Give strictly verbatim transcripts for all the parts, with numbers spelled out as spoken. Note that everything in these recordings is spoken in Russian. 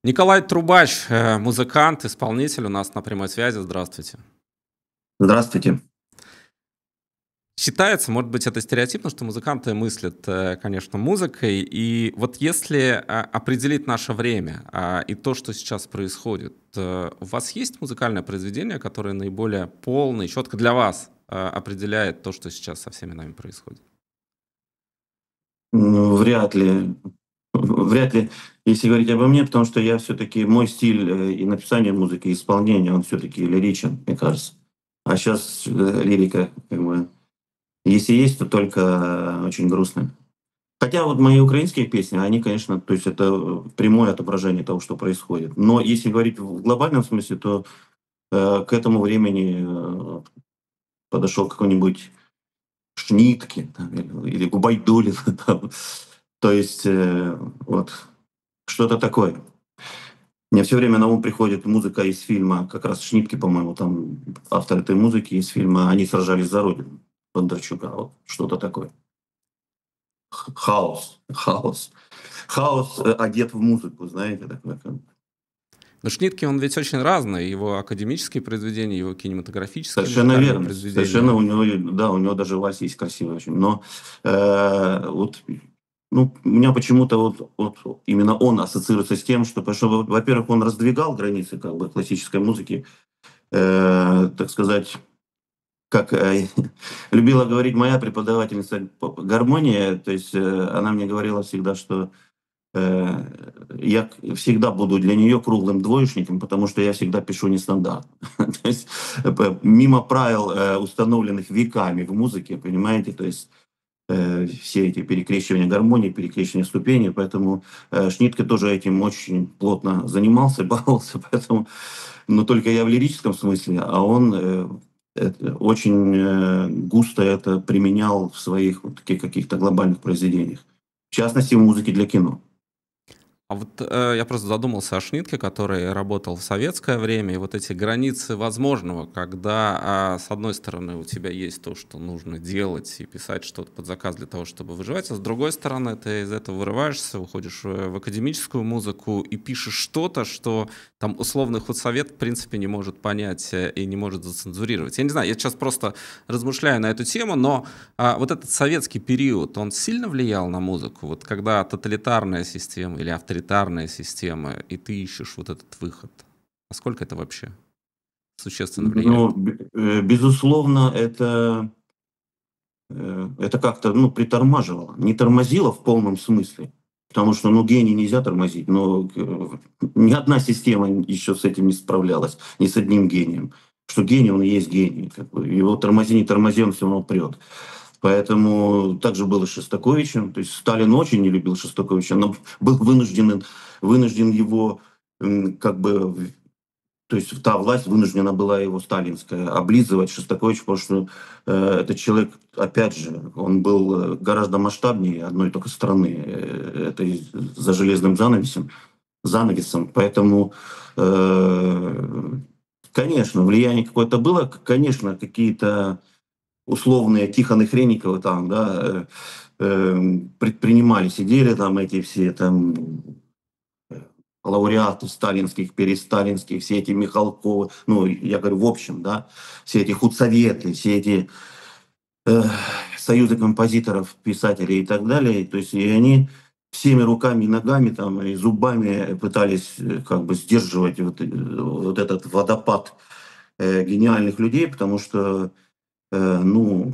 Николай Трубач, э, музыкант, исполнитель у нас на прямой связи. Здравствуйте. Здравствуйте. Считается, может быть, это стереотипно, что музыканты мыслят, э, конечно, музыкой. И вот если а, определить наше время а, и то, что сейчас происходит, э, у вас есть музыкальное произведение, которое наиболее полно и четко для вас а, определяет то, что сейчас со всеми нами происходит? Ну, вряд ли. Вряд ли, если говорить обо мне, потому что я все-таки мой стиль э, и написания музыки, и исполнения, он все-таки лиричен, мне кажется. А сейчас лирика, как бы, если есть, то только э, очень грустная. Хотя вот мои украинские песни, они, конечно, то есть это э, прямое отображение того, что происходит. Но если говорить в глобальном смысле, то э, к этому времени э, подошел какой-нибудь Шнитке там, или, или Губайдулин. Там. То есть э, вот что-то такое. Мне все время на ум приходит музыка из фильма, как раз Шнитке, по-моему, там автор этой музыки из фильма «Они сражались за Родину» Бондарчука. Вот что-то такое. Х- Хаос, хаос. Хаос э, одет в музыку, знаете, такое. как бы. Но Шнитке, он ведь очень разный. Его академические произведения, его кинематографические Совершенно музыкальные верно. Совершенно произведения. у него, и- да, у него даже вальс есть красивый очень. Но э, вот, ну, у меня почему-то вот, вот именно он ассоциируется с тем, что, потому что, во- во-первых, он раздвигал границы как бы классической музыки, э, так сказать, как э, любила говорить моя преподавательница по гармонии, то есть э, она мне говорила всегда, что э, я к- всегда буду для нее круглым двоечником, потому что я всегда пишу нестандартно. То есть э, п- мимо правил, э, установленных веками в музыке, понимаете, то есть э, все эти перекрещивания гармонии, перекрещивания ступеней, поэтому э, Шнитке тоже этим очень плотно занимался, баловался, поэтому, но только я в лирическом смысле, а он э, это очень э, густо это применял в своих вот таких каких-то глобальных произведениях, в частности, в музыке для кино. А вот э, я просто задумался о Шнитке, который работал в советское время, и вот эти границы возможного, когда, а, с одной стороны, у тебя есть то, что нужно делать и писать что-то под заказ для того, чтобы выживать, а с другой стороны, ты из этого вырываешься, уходишь в, в академическую музыку и пишешь что-то, что там условный худсовет в принципе не может понять э, и не может зацензурировать. Я не знаю, я сейчас просто размышляю на эту тему, но а вот этот советский период, он сильно влиял на музыку? Вот когда тоталитарная система или авторитарная система, и ты ищешь вот этот выход. Насколько это вообще существенно влияет? Ну, б- э, безусловно, это, э, это как-то ну, притормаживало. Не тормозило в полном смысле, потому что ну, гений нельзя тормозить, но э, ни одна система еще с этим не справлялась, ни с одним гением. Что гений, он и есть гений. Как бы. Его тормози, не тормози, он все равно прет. Поэтому также было с Шостаковичем. То есть Сталин очень не любил Шостаковича, но был вынужден, вынужден его м, как бы то есть та власть вынуждена была его сталинская облизывать Шостакович, потому что э, этот человек, опять же, он был э, гораздо масштабнее одной только страны, э, этой за железным занавесом, занавесом. Поэтому, э, конечно, влияние какое-то было, к- конечно, какие-то условные Тихоны Хренниковы там, да, э, э, предпринимали, сидели там эти все там лауреаты сталинских, пересталинских, все эти Михалковы, ну, я говорю, в общем, да, все эти худсоветы, все эти э, союзы композиторов, писателей и так далее, то есть и они всеми руками и ногами там, и зубами пытались э, как бы сдерживать вот, э, вот этот водопад э, гениальных людей, потому что, э, ну,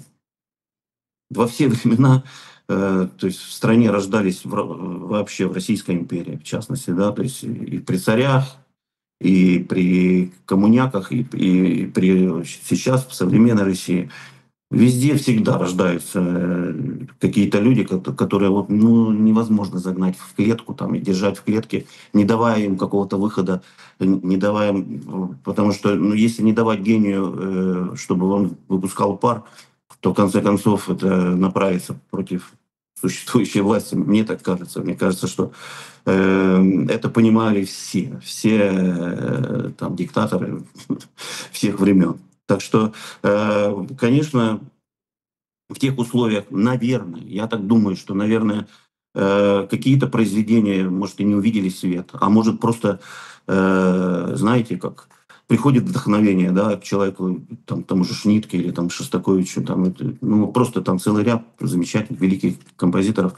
во все времена, э, то есть в стране рождались в, ро- вообще в Российской империи, в частности, да, то есть и при царях, и при коммуняках, и, и при сейчас в современной России. Везде всегда рождаются э, какие-то люди, кото- которые вот, ну, невозможно загнать в клетку там, и держать в клетке, не давая им какого-то выхода, э, не давая, им, э, потому что ну, если не давать гению, э, чтобы он выпускал пар, то в конце концов это направится против существующей власти. Мне так кажется. Мне кажется, что э, это понимали все, все э, там диктаторы всех времен. Так что, э, конечно, в тех условиях, наверное, я так думаю, что, наверное, Э, какие-то произведения, может, и не увидели свет, а может, просто, э, знаете, как приходит вдохновение, да, к человеку, там, тому же Шнитке или там Шостаковичу, там, это, ну, просто там целый ряд замечательных, великих композиторов.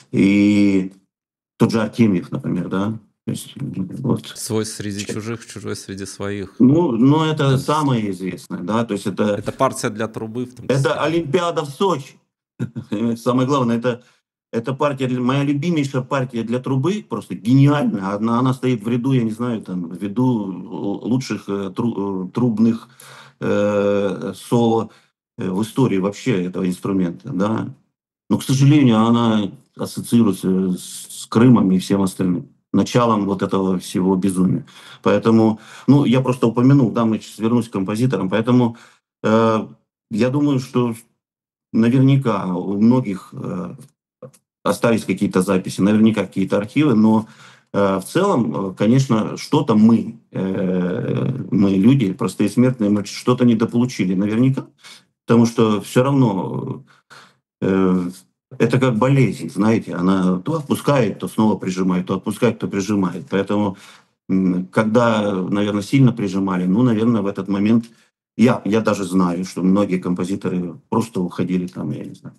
И тот же Артемьев, например, да, то есть, вот. Свой среди чужих, чужой среди своих. Ну, ну, В это том числе. самое известное, да, то есть это, Это партия для трубы в том это числе. Олимпиада в Сочи. Самое главное, это, это партия, для- моя любимейшая партия для трубы, просто гениальная. Она, она стоит в ряду, я не знаю, там, в ряду лучших э, тру- э, трубных э, соло э, в истории вообще этого инструмента, да. Но, к сожалению, она ассоциируется с, с Крымом и всем остальным. Началом вот этого всего безумия. Поэтому, ну, я просто упомянул, да, мы сейчас вернусь к композиторам, поэтому э, я думаю, что наверняка у многих э, остались какие-то записи, наверняка какие-то архивы, но э, в целом, э, конечно, что-то мы, э, мы люди, простые смертные, мы что-то недополучили наверняка, потому что все равно э, это как болезнь, знаете, она то отпускает, то снова прижимает, то отпускает, то прижимает. Поэтому, м, когда, наверное, сильно прижимали, ну, наверное, в этот момент я, я даже знаю, что многие композиторы просто уходили там, я не знаю,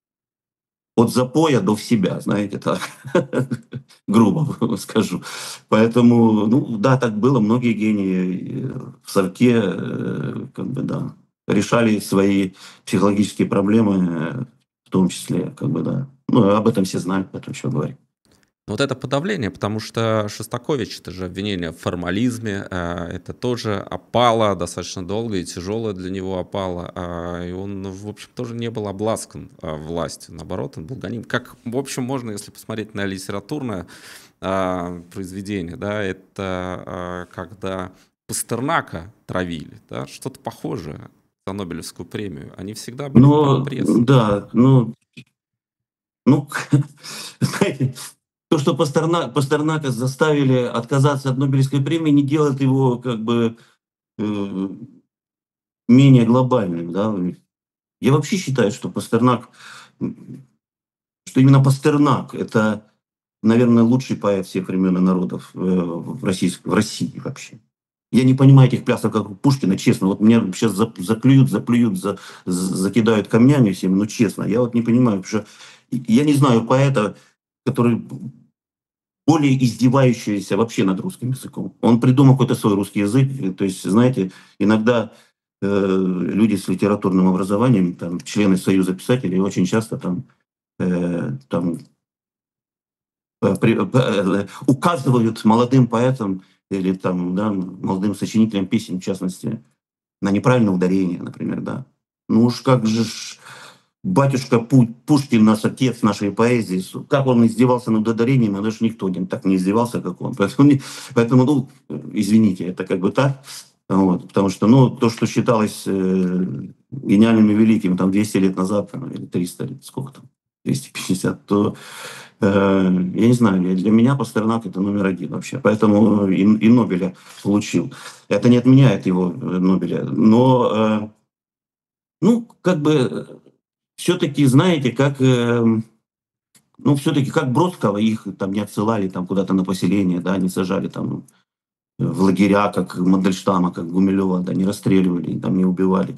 от запоя до в себя, знаете, так, грубо скажу. Поэтому, ну да, так было. Многие гении э, в совке, э, как бы, да, решали свои психологические проблемы, э, в том числе, как бы, да. Ну, об этом все знают, поэтому что говорить. Но вот это подавление, потому что Шостакович, это же обвинение в формализме, а, это тоже опала, достаточно долго и тяжелая для него опала, а, и он, ну, в общем, тоже не был обласкан а, властью, наоборот, он был гоним. Как, в общем, можно, если посмотреть на литературное а, произведение, да, это а, когда Пастернака травили, да, что-то похожее за Нобелевскую премию. Они всегда были под Но, прессом. да, ну, ну, знаете, то, что Пастерна, Пастернака заставили отказаться от Нобелевской премии, не делает его, как бы, э, менее глобальным, да. Я вообще считаю, что Пастернак, м, что именно Пастернак — это, наверное, лучший поэт всех времен и народов э, в, российск- в России вообще. Я не понимаю этих плясов, как у Пушкина, честно. Вот меня сейчас заклюют, заплюют, за, за- закидают камнями всеми, но честно, я вот не понимаю, потому что я не знаю поэта, который более издевающийся вообще над русским языком. Он придумал какой-то свой русский язык. э, То есть, знаете, иногда э, люди с литературным образованием, там, члены Союза писателей, очень часто там, э, там э, при- э, э, указывают молодым поэтам или там, да, молодым сочинителям песен, в частности, на неправильное ударение, например, да. Ну уж как же ж батюшка Пу- Пушкин, наш отец нашей поэзии, с- как он издевался над ударением, а даже никто не, так не издевался, как он. Поэтому, не- поэтому, ну, извините, это как бы так. Вот, потому что, ну, то, что считалось э, гениальным и великим там двести лет назад, там, или триста лет, сколько там, двести пятьдесят, то, э, я не знаю, я- для меня Пастернак — это номер один вообще. Поэтому и, и Нобеля получил. Это не отменяет его э, Нобеля. Но, э, ну, как бы, все-таки, знаете, как... эм, ну, все-таки как Бродского, их там не отсылали там куда-то на поселение, да, не сажали там в лагеря, как Мандельштама, как Гумилева, да, не расстреливали, там не убивали.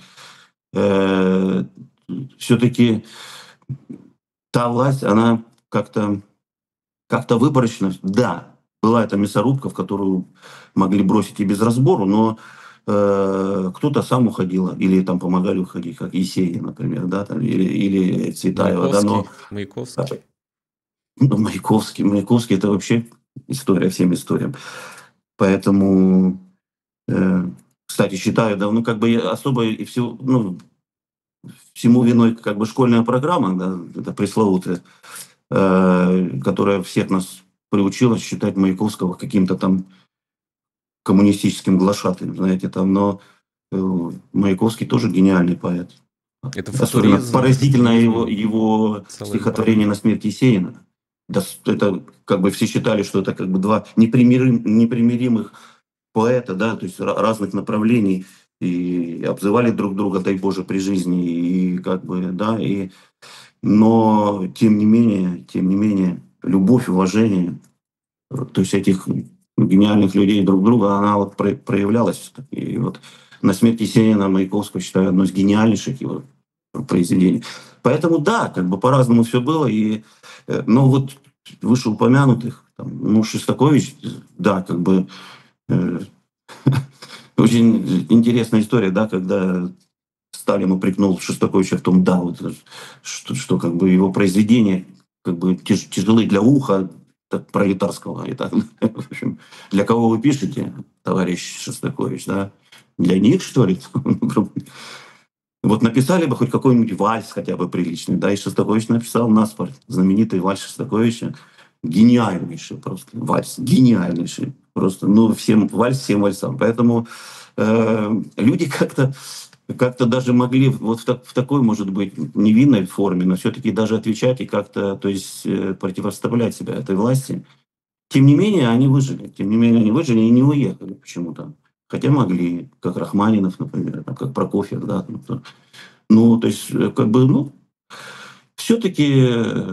Все-таки та власть, она как-то как-то выборочно, да, была эта мясорубка, в которую могли бросить и без разбору, но э, кто-то сам уходил, или там помогали уходить, как Есенин, например, да, там, или, или Цветаева, да, но Маяковский, Маяковский. ну, Маяковский, Маяковский — это вообще история всем историям. Поэтому, э, кстати, считаю, да, ну, как бы я особо и всё, ну, всему виной как бы школьная программа, да, это пресловутая, э, которая всех нас приучила считать Маяковского каким-то там коммунистическим глашатаем, знаете, там, но э, Маяковский тоже гениальный поэт. Это Особенно футуризм, поразительно его, футуризм, его целое стихотворение направление. «На смерть Есенина». Да, с- это как бы все считали, что это как бы два непримирим- непримиримых поэта, да, то есть ра- разных направлений, и обзывали друг друга, дай Боже, при жизни, и как бы, да, и, но тем не менее, тем не менее, любовь, уважение, то есть этих гениальных людей друг к другу, она вот про- проявлялась. И вот «На смерть Есенина» Маяковского считаю одно из гениальнейших его произведений. Поэтому да, как бы по-разному все было. И, э, но вот вышеупомянутых, там, ну, Шостакович, да, как бы э, очень интересная история, да, когда Сталин упрекнул Шостаковича в том, да, вот, э, что, что как бы его произведения как бы тяж- тяжелы для уха так, пролетарского. И так, в общем, для кого вы пишете, товарищ Шостакович, да? Для них, что ли? Вот написали бы хоть какой-нибудь вальс хотя бы приличный, да, и Шостакович написал наспор, знаменитый вальс Шостаковича, гениальнейший просто вальс, гениальнейший просто, ну, всем вальс, всем вальсам. Поэтому э, люди как-то как-то даже могли вот в, так- в такой, может быть, невинной форме, но все-таки даже отвечать и как-то, то есть э, противоставлять себя этой власти. Тем не менее, они выжили. Тем не менее, они выжили и не уехали почему-то. Хотя могли, как Рахманинов, например, там, как Прокофьев, да. Ну, то ну, то есть, э, как бы, ну, все-таки,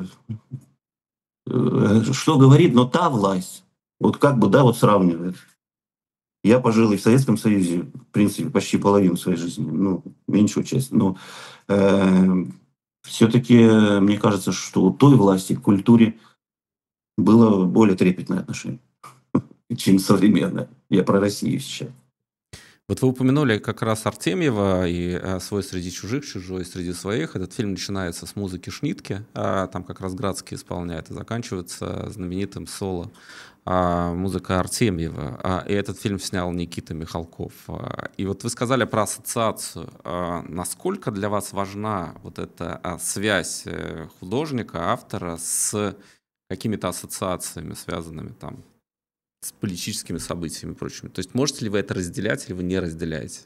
что говорит, но та власть, вот как бы, да, вот сравнивает. Я пожил и в Советском Союзе, в принципе, почти половину своей жизни, ну, меньшую часть, но все-таки мне кажется, что у той власти к культуре было более трепетное отношение, чем современное. Я про Россию сейчас. Вот вы упомянули как раз Артемьева и э, «Свой среди чужих, чужой среди своих». Этот фильм начинается с музыки Шнитке, а, там как раз Градский исполняет, и заканчивается знаменитым соло а, музыка Артемьева. А, и этот фильм снял Никита Михалков. А, и вот вы сказали про ассоциацию. А, насколько для вас важна вот эта а, связь э, художника, автора с какими-то ассоциациями, связанными там с политическими событиями и прочими? То есть можете ли вы это разделять или вы не разделяете?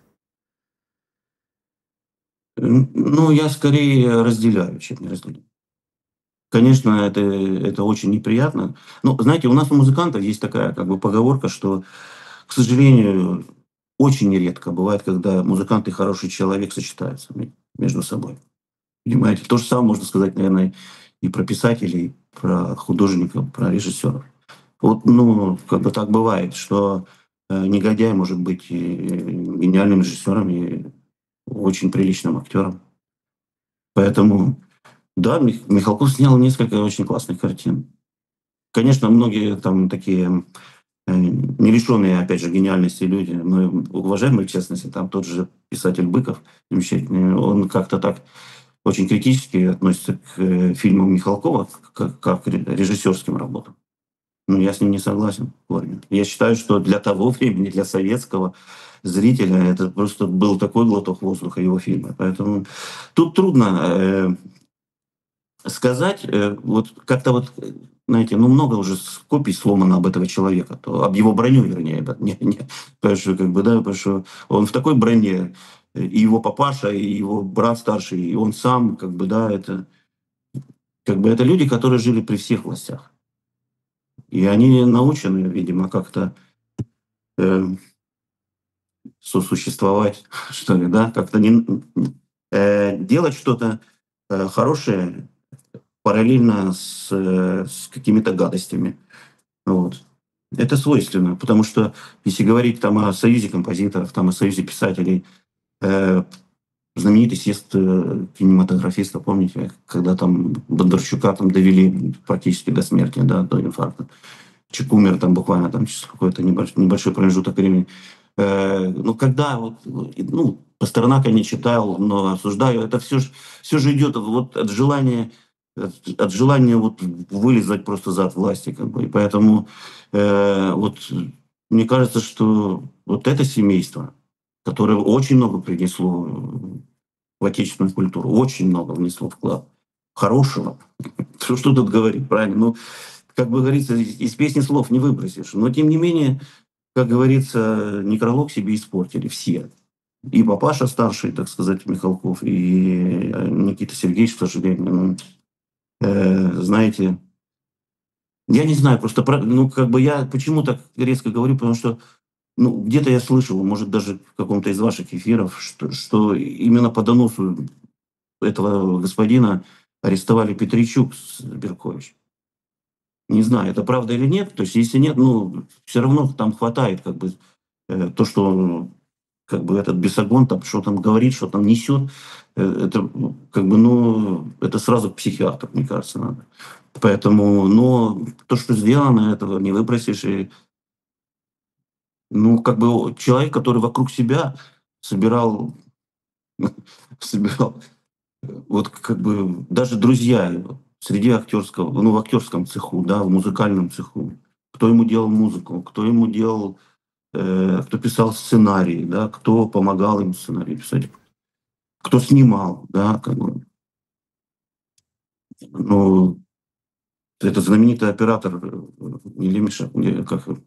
М, Ну, я скорее разделяю, чем не разделяю. Конечно, это, это очень неприятно. Но, знаете, у нас у музыкантов есть такая как бы поговорка, что, к сожалению, очень нередко бывает, когда музыкант и хороший человек сочетаются ме- между собой. Понимаете? То же самое можно сказать, наверное, и про писателей, про художников, про режиссеров. Вот, ну, как бы так бывает, что э, негодяй может быть и гениальным режиссером, и очень приличным актером. Поэтому, да, Мих- Михалков снял несколько очень классных картин. Конечно, многие там такие э, не лишенные, опять же, гениальности люди, но уважаемые, в частности, там тот же писатель Быков, замечательный, он как-то так очень критически относится к э, фильмам Михалкова, как, как к ре- режиссерским работам. Но я с ним не согласен в корне. Я считаю, что для того времени, для советского зрителя, это просто был такой глоток воздуха его фильма. Поэтому тут трудно э, сказать, э, вот как-то вот, э, знаете, ну много уже с- копий сломано об этого человека, то, об его броню, вернее, да, не, не, потому что, как бы, да, потому что он в такой броне, э, и его папаша, и его брат старший, и он сам, как бы, да, это, как бы, это люди, которые жили при всех властях. И они научены, видимо, как-то э, сосуществовать, что ли, да, как-то не, э, делать что-то э, хорошее параллельно с, э, с какими-то гадостями. Вот. Это свойственно, потому что если говорить там о союзе композиторов, там о союзе писателей, э, знаменитый съезд э, кинематографистов, помните, когда там Бондарчука там довели практически до смерти, да, до инфаркта. Человек умер там буквально там через какой-то небольшой, небольшой промежуток времени. Э, ну, когда вот, ну, Пастернака не читал, но осуждаю, это все же, все же идет вот от желания, от, от желания вот вылезать просто за от власти, как бы. И поэтому э, вот мне кажется, что вот это семейство, которое очень много принесло в отечественную культуру, очень много внесло вклад хорошего. Что, что тут говорить, правильно? Ну, как бы говорится, из, из песни слов не выбросишь. Но, тем не менее, как говорится, некролог себе испортили все. И папаша старший, так сказать, Михалков, и э, Никита Сергеевич, к сожалению. Ну, э, знаете, я не знаю, просто, про- ну, как бы я почему так резко говорю, потому что, ну, где-то я слышал, может, даже в каком-то из ваших эфиров, что, что именно по доносу этого господина арестовали Петричук с Беркович. Не знаю, это правда или нет. То есть если нет, ну, все равно там хватает как бы, э, то, что как бы этот Бесогон там что там говорит, что там несет. Э, это, м, как бы, ну, это сразу к психиатру, мне кажется, надо. Поэтому, но то, что сделано, этого не выбросишь. И, ну, как бы о человек, который вокруг себя собирал собирал, э, вот как бы даже друзья его среди актерского, ну, в актерском цеху, да, в музыкальном цеху. Кто ему делал музыку, кто ему делал, э, кто писал сценарии, да, кто помогал ему сценарий писать, кто снимал, да, как бы. Ну, этот знаменитый оператор, э, не Лемешев, не как его,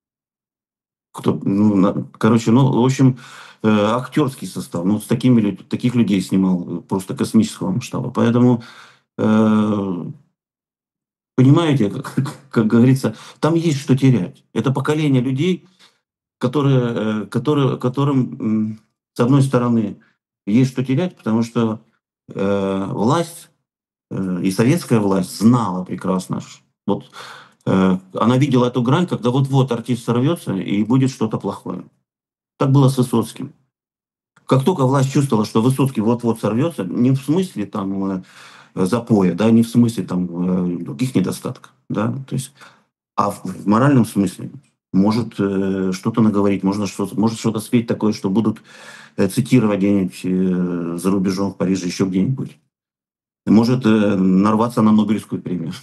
кто, ну, на короче, ну, в общем, э, актерский состав. Ну, с такими людь таких людей снимал, э, просто космического масштаба. Поэтому, э, понимаете, как как говорится, там есть что терять. Это поколение людей, которые, э, которые которым, м, с одной стороны, есть что терять, потому что, э, власть, э, и советская власть знала прекрасно, ш вот, э, она видела эту грань, когда вот-вот артист сорвется и будет что-то плохое. Так было с Высоцким. Как тока власть чувствовала, что Высоцкий вот-вот сорвется, не в смысле там, э, запоя, да, не в смысле там, э, других недостатков, да, то есть, а в в моральном смысле. Может, э, что-то наговорить, можно что-то может что-то спеть такое, что будут, э, цитировать где-нибудь, э, за рубежом, в Париже, еще где-нибудь. Может, э, нарваться на Нобелевскую премию.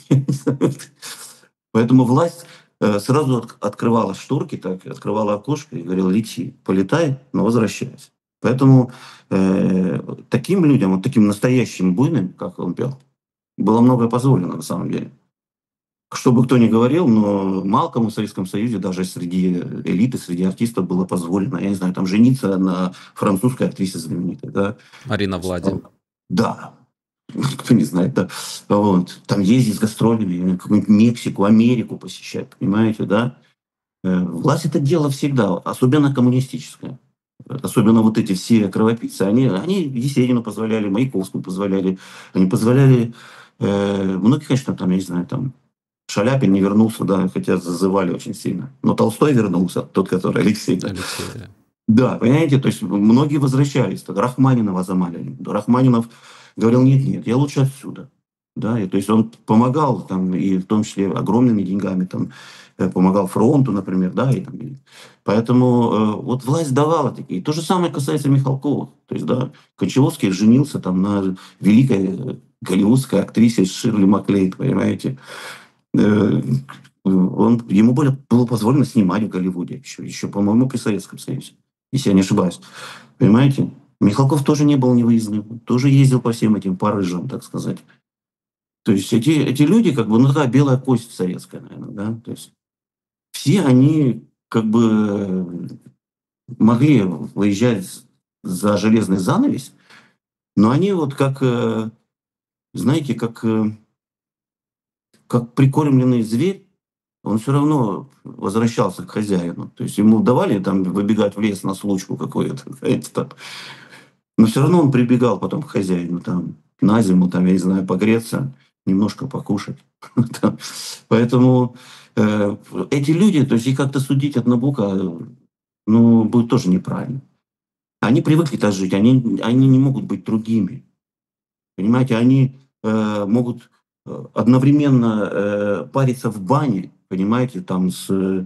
Поэтому власть, э, сразу отк открывала шторки так, открывала окошко и говорила: "Лети, полетай, но возвращайся". Поэтому, э, таким людям, вот таким настоящим буйным, как он пел, было многое позволено на самом деле. Что бы кто ни говорил, но мало кому в Советском Союзе, даже среди элиты, среди артистов было позволено, я не знаю, там жениться на французской актрисе знаменитой, да. Марина То есть Влади. там да, кто не знает, да. Вот. Там ездить с гастролями, какую-нибудь Мексику, Америку посещать, понимаете, да. Э, власть это делала всегда, особенно коммунистическая. Э, особенно вот эти все кровопийцы, они они Есенину позволяли, Маяковскому позволяли, они позволяли, э, многие, конечно, там, я не знаю, там Шаляпин не вернулся, да, хотя зазывали очень сильно. Но Толстой вернулся, тот, который Алексей, да. Алексей, да. Да, понимаете, то есть м многие возвращались. Тогда Рахманинова заманивали. Рахманинов говорил: "Нет, нет, я лучше отсюда". Да, и то есть он помогал там, и в том числе огромными деньгами там, э, помогал фронту, например, да, и там, и поэтому, э, вот власть давала такие. То же самое касается Михалкова. То есть, да, Кончаловский женился там на великой, э, голливудской актрисе Ширли Маклейд, понимаете. Э, он ему было было позволено снимать в Голливуде еще еще, по-моему, при Советском Союзе, если я не ошибаюсь. Понимаете? Михалков тоже не был невыездным, тоже ездил по всем этим Парижам, так сказать. То есть эти эти люди, как бы, ну, такая белая кость советская, наверно, да. То есть все они как бы, э, могли выезжать з за железный занавес, но они вот как, э, знаете, как, э как прикормленный зверь, он всё равно возвращался к хозяину. То есть ему давали там выбегать в лес на случку какую-то, знаете, там. Но всё равно он прибегал потом к хозяину там на зиму, там, я не знаю, погреться, немножко покушать. Там. Поэтому, э, эти люди, то есть их как-то судить однобоко, э, ну, будет тоже неправильно. Они привыкли так жить, они они не могут быть другими. Понимаете, они, э, могут, э, одновременно, э, париться в бане, понимаете, там с, э,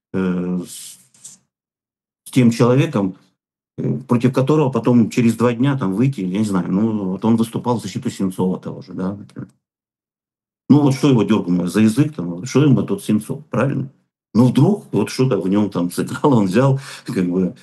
с с тем человеком, э, против которого потом через два дня там выйти, я не знаю, ну, вот он выступал в защиту Сенцова того же, да, например. Ну, вот что его дёрнуло за язык там, что ему тот Сенцов, правильно? Но вдруг вот что-то в нём там сыграло, он взял, как бы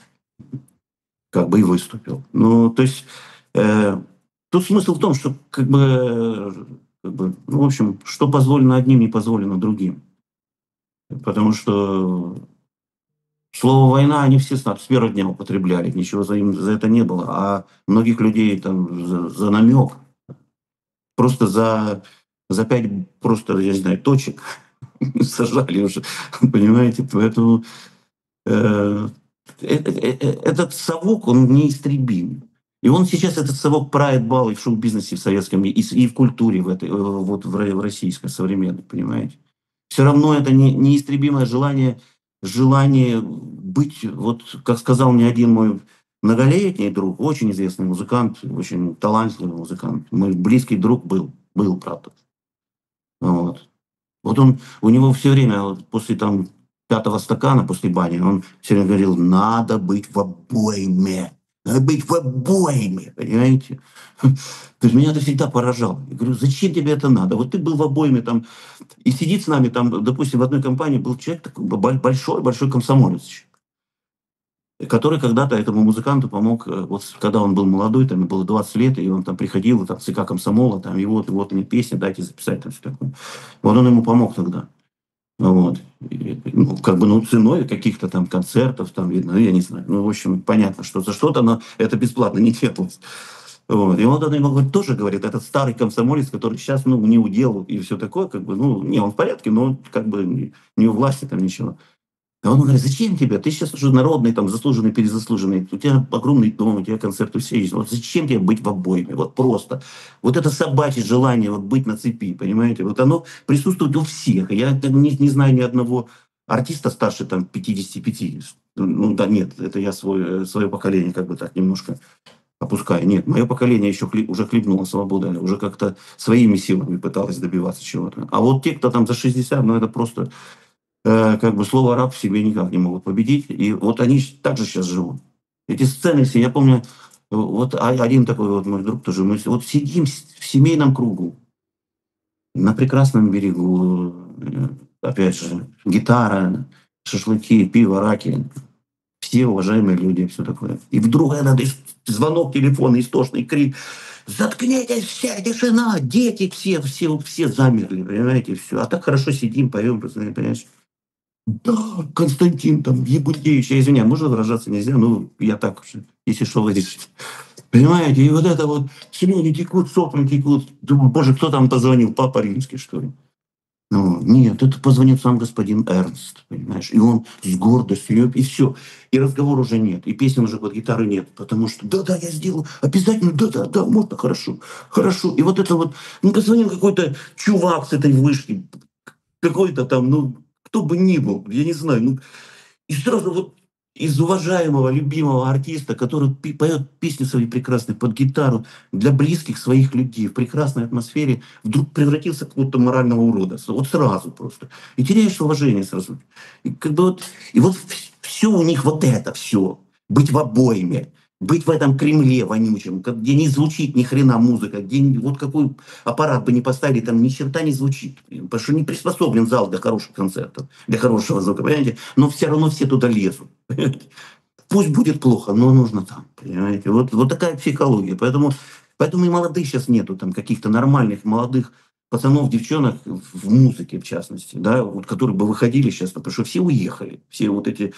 как бы и выступил. Ну, то есть, э, тут смысл в том, что как бы, э, как бы, ну, в общем, что позволено одним, не позволено другим. Потому что слово "война" они все с с первого дня употребляли, ничего за им за это не было. А многих людей там за за намёк, просто за за пять просто, я не знаю, точек сажали уже, понимаете? Поэтому, э, э э э этот совок, он неистребим. И он сейчас, этот совок, правит бал и в шоу-бизнесе в советском, и с и в культуре в этой, э, вот в ро в российской современной, понимаете? Все равно это не неистребимое желание желание быть, вот как сказал мне один мой многолетний друг, очень известный музыкант, очень талантливый музыкант. Мой близкий друг был, был, правда. Вот. Вот он, у него все время, вот после там пятого стакана, после бани, он все время говорил: "Надо быть в обойме, надо быть в обойме", понимаете? То есть меня это всегда поражало. Я говорю: "Зачем тебе это надо? Вот ты был в обойме там". И сидит с нами там, допустим, в одной компании был человек такой бо большой большой комсомолец, который когда-то этому музыканту помог, э, вот с когда он был молодой, там ему было двадцать лет, и он там приходил, и там ЦК комсомола, там, и вот, и вот мне песня, дайте записать, там всё такое. Вот он ему помог тогда. Вот. И, ну, как бы, ну, ценой каких-то там концертов, там, видно, ну, я не знаю. Ну, в общем, понятно, что за что-то, но это бесплатно не делалось. Вот. И вот он ему говорит, тоже говорит, этот старый комсомолец, который сейчас, ну, не удел и все такое, как бы, ну, не, он в порядке, но он как бы не, не у власти там ничего. А он говорит: "Зачем тебе? Ты сейчас уже народный, там, заслуженный, перезаслуженный. У тебя огромный дом, у тебя концерты все есть. Вот зачем тебе быть в обойме? Вот просто. Вот это собачье желание вот быть на цепи, понимаете? Вот оно присутствует у всех. Я не, не знаю ни одного артиста старше там пятидесяти пяти. Ну да, нет, это я свой, свое поколение как бы так немножко опускаю. Нет, мое поколение еще хлеб, уже хлебнуло свободы, уже как-то своими силами пыталось добиваться чего-то. А вот те, кто там за шестьдесят, ну это просто э, как бы слово "раб" в себе никак не могут победить. И вот они щ так же сейчас живут. Эти сцены все, я помню, в вот о один такой вот мой друг тоже, мы с вот сидим с в семейном кругу на прекрасном берегу, э, опять же, гитара, шашлыки, пиво, раки, все уважаемые люди, все такое. И вдруг этот ис звонок телефона, истошный крик: "Заткнитесь все, тишина!" Дети все все все замерли, понимаете, все. А так хорошо сидим, поем, понимаешь? Да, Константин там Ебудеевич, я извиняюсь, можно выражаться нельзя? Ну, я так уже, если что, вырежете. Понимаете, и вот это вот слюни текут, сопли текут. Думаю, боже, кто там позвонил? Папа Римский, что ли? Ну, нет, это позвонил сам господин Эрнст, понимаешь? И он с гордостью, и все. И разговора уже нет, и песен уже под гитару нет, потому что да-да, я сделаю, обязательно, да-да-да, можно, хорошо, хорошо. И вот это вот, ну, позвонил какой-то чувак с этой вышки, какой-то там, ну, кто бы ни был, я не знаю, ну, и сразу вот из уважаемого, любимого артиста, который пи поет песни свои прекрасные под гитару для близких своих людей в прекрасной атмосфере, вдруг превратился в какого-то морального урода. С Вот сразу просто. И теряешь уважение сразу. И как бы вот, и вот все у них вот это все быть в обойме, быть в этом Кремле вонючем, ка где не звучит ни хрена музыка, где н вот какой аппарат бы не поставили, там ни черта не звучит. Потому что не приспособлен зал для хороших концертов, для хорошего звука, понимаете? Но все равно все туда лезут. Понимаете? Пусть будет плохо, но нужно там, понимаете? Вот, вот такая психология. Поэтому, поэтому и молодых сейчас нету, там каких-то нормальных молодых пацанов, девчонок в музыке, в частности, да, вот, которые бы выходили сейчас, потому что все уехали. Все вот эти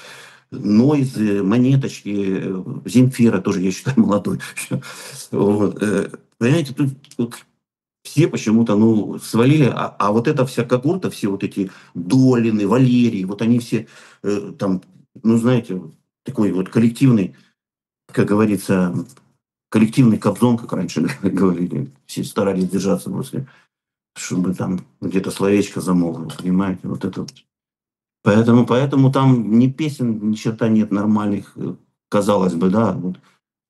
Нойзы, Монеточки, э, Земфира тоже, я считаю, молодой. Вот, э, понимаете, тут вот все почему-то, ну, свалили, а, а вот эта вся когорта, все вот эти Долины, Валерии, вот они все э, там, ну, знаете, вот такой вот коллективный, как говорится, коллективный Кобзон, как раньше говорили. Все старались держаться после, чтобы там где-то словечко замолвило, понимаете, вот это вот. Поэтому, поэтому там ни песен, ни черта нет нормальных, э, казалось бы, да, вот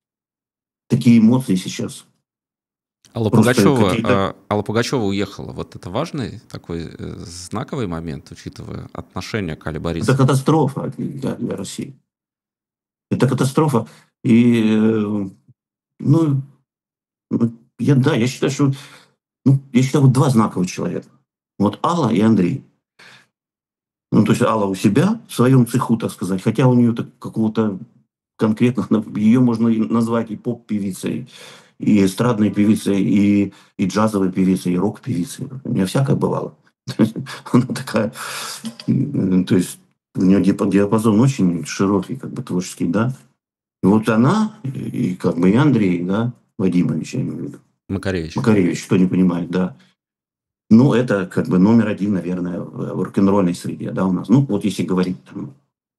такие эмоции сейчас. Алла Просто Пугачева, какие-то. а, Алла Пугачева уехала. Вот это важный такой э, знаковый момент, учитывая отношение к Алле Это Борисовне. катастрофа для, для России. Это катастрофа. И, э, ну, ну, я, да, я считаю, что, ну, я считаю, вот два знаковых человека. Вот Алла и Андрей. Ну, то есть Алла у себя, в своем цеху, так сказать, хотя у нее какого-то конкретно, ее можно и назвать и поп-певицей, и эстрадной певицей, и, и джазовой певицей, и рок-певицей. У нее всякое бывало. Она такая, м, то есть у нее диапазон очень широкий, как бы творческий, да. И вот она, и как бы и Андрей, да, Вадимович, я имею в виду, Макаревич. Макаревич, кто не понимает, да. Ну, это как бы номер один, наверное, в в рок-н-ролльной среде, да, у нас. Ну, вот если говорить там,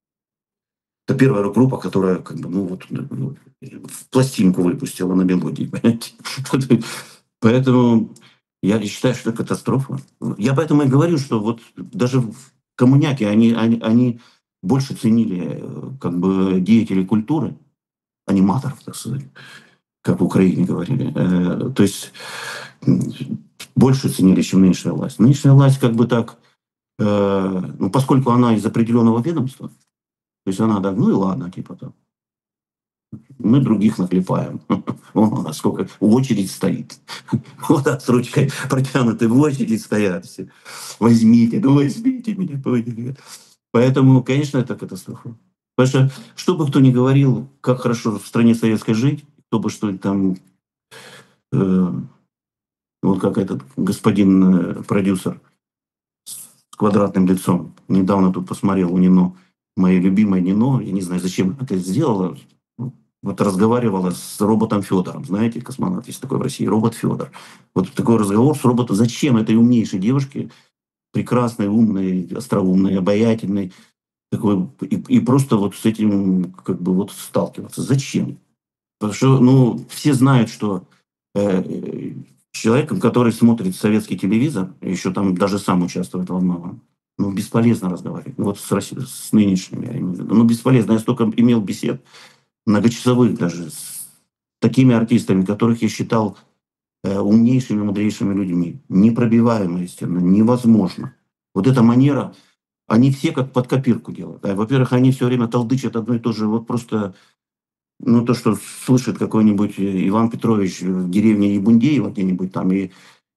это первая рок-группа, которая как бы, ну, вот, ну, в пластинку выпустила на мелодии, понимаете. Поэтому Я считаю, что это катастрофа. Я поэтому и говорю, что вот даже в коммуняки, они они они больше ценили, э, как бы деятелей культуры, аниматоров, так сказать, как в Украине говорили. Э, то есть, м, больше ценили, чем нынешняя власть. Нынешняя власть как бы так, э, ну, поскольку она из определенного ведомства, то есть она так: "Ну и ладно, типа там, мы других наклепаем". Вон у нас сколько очередь стоит. Вот отсрочкой протянуты, в очередь стоят все. Возьмите, ну возьмите меня. Ой. Поэтому, конечно, это катастрофа. Потому что, что бы кто ни говорил, как хорошо в стране советской жить, кто бы что там, э, вот как этот господин, э, продюсер с квадратным лицом недавно тут посмотрел у Нино, моей любимой Нино, я не знаю, зачем это сделала, ну, вот разговаривала с роботом Федором, знаете, космонавт есть такой в России, робот Федор. Вот такой разговор с роботом. Зачем этой умнейшей девушке, прекрасной, умной, остроумной, обаятельной, такой, и, и просто вот с этим как бы вот сталкиваться? Зачем? Потому что, ну, все знают, что э, человеком, который смотрит советский телевизор, еще там даже сам участвует во многом, ну, бесполезно разговаривать. Ну, вот с, Росси- с нынешними, я имею в виду. Ну, бесполезно. Я столько имел бесед, многочасовых даже, с такими артистами, которых я считал э, умнейшими, мудрейшими людьми. Непробиваемые, естественно, невозможно. Вот эта манера, они все как под копирку делают. А, во-первых, они все время толдычат одно и то же, вот просто, ну, то, что слышит какой-нибудь э, Иван Петрович в деревне Ебундеево где-нибудь там, и,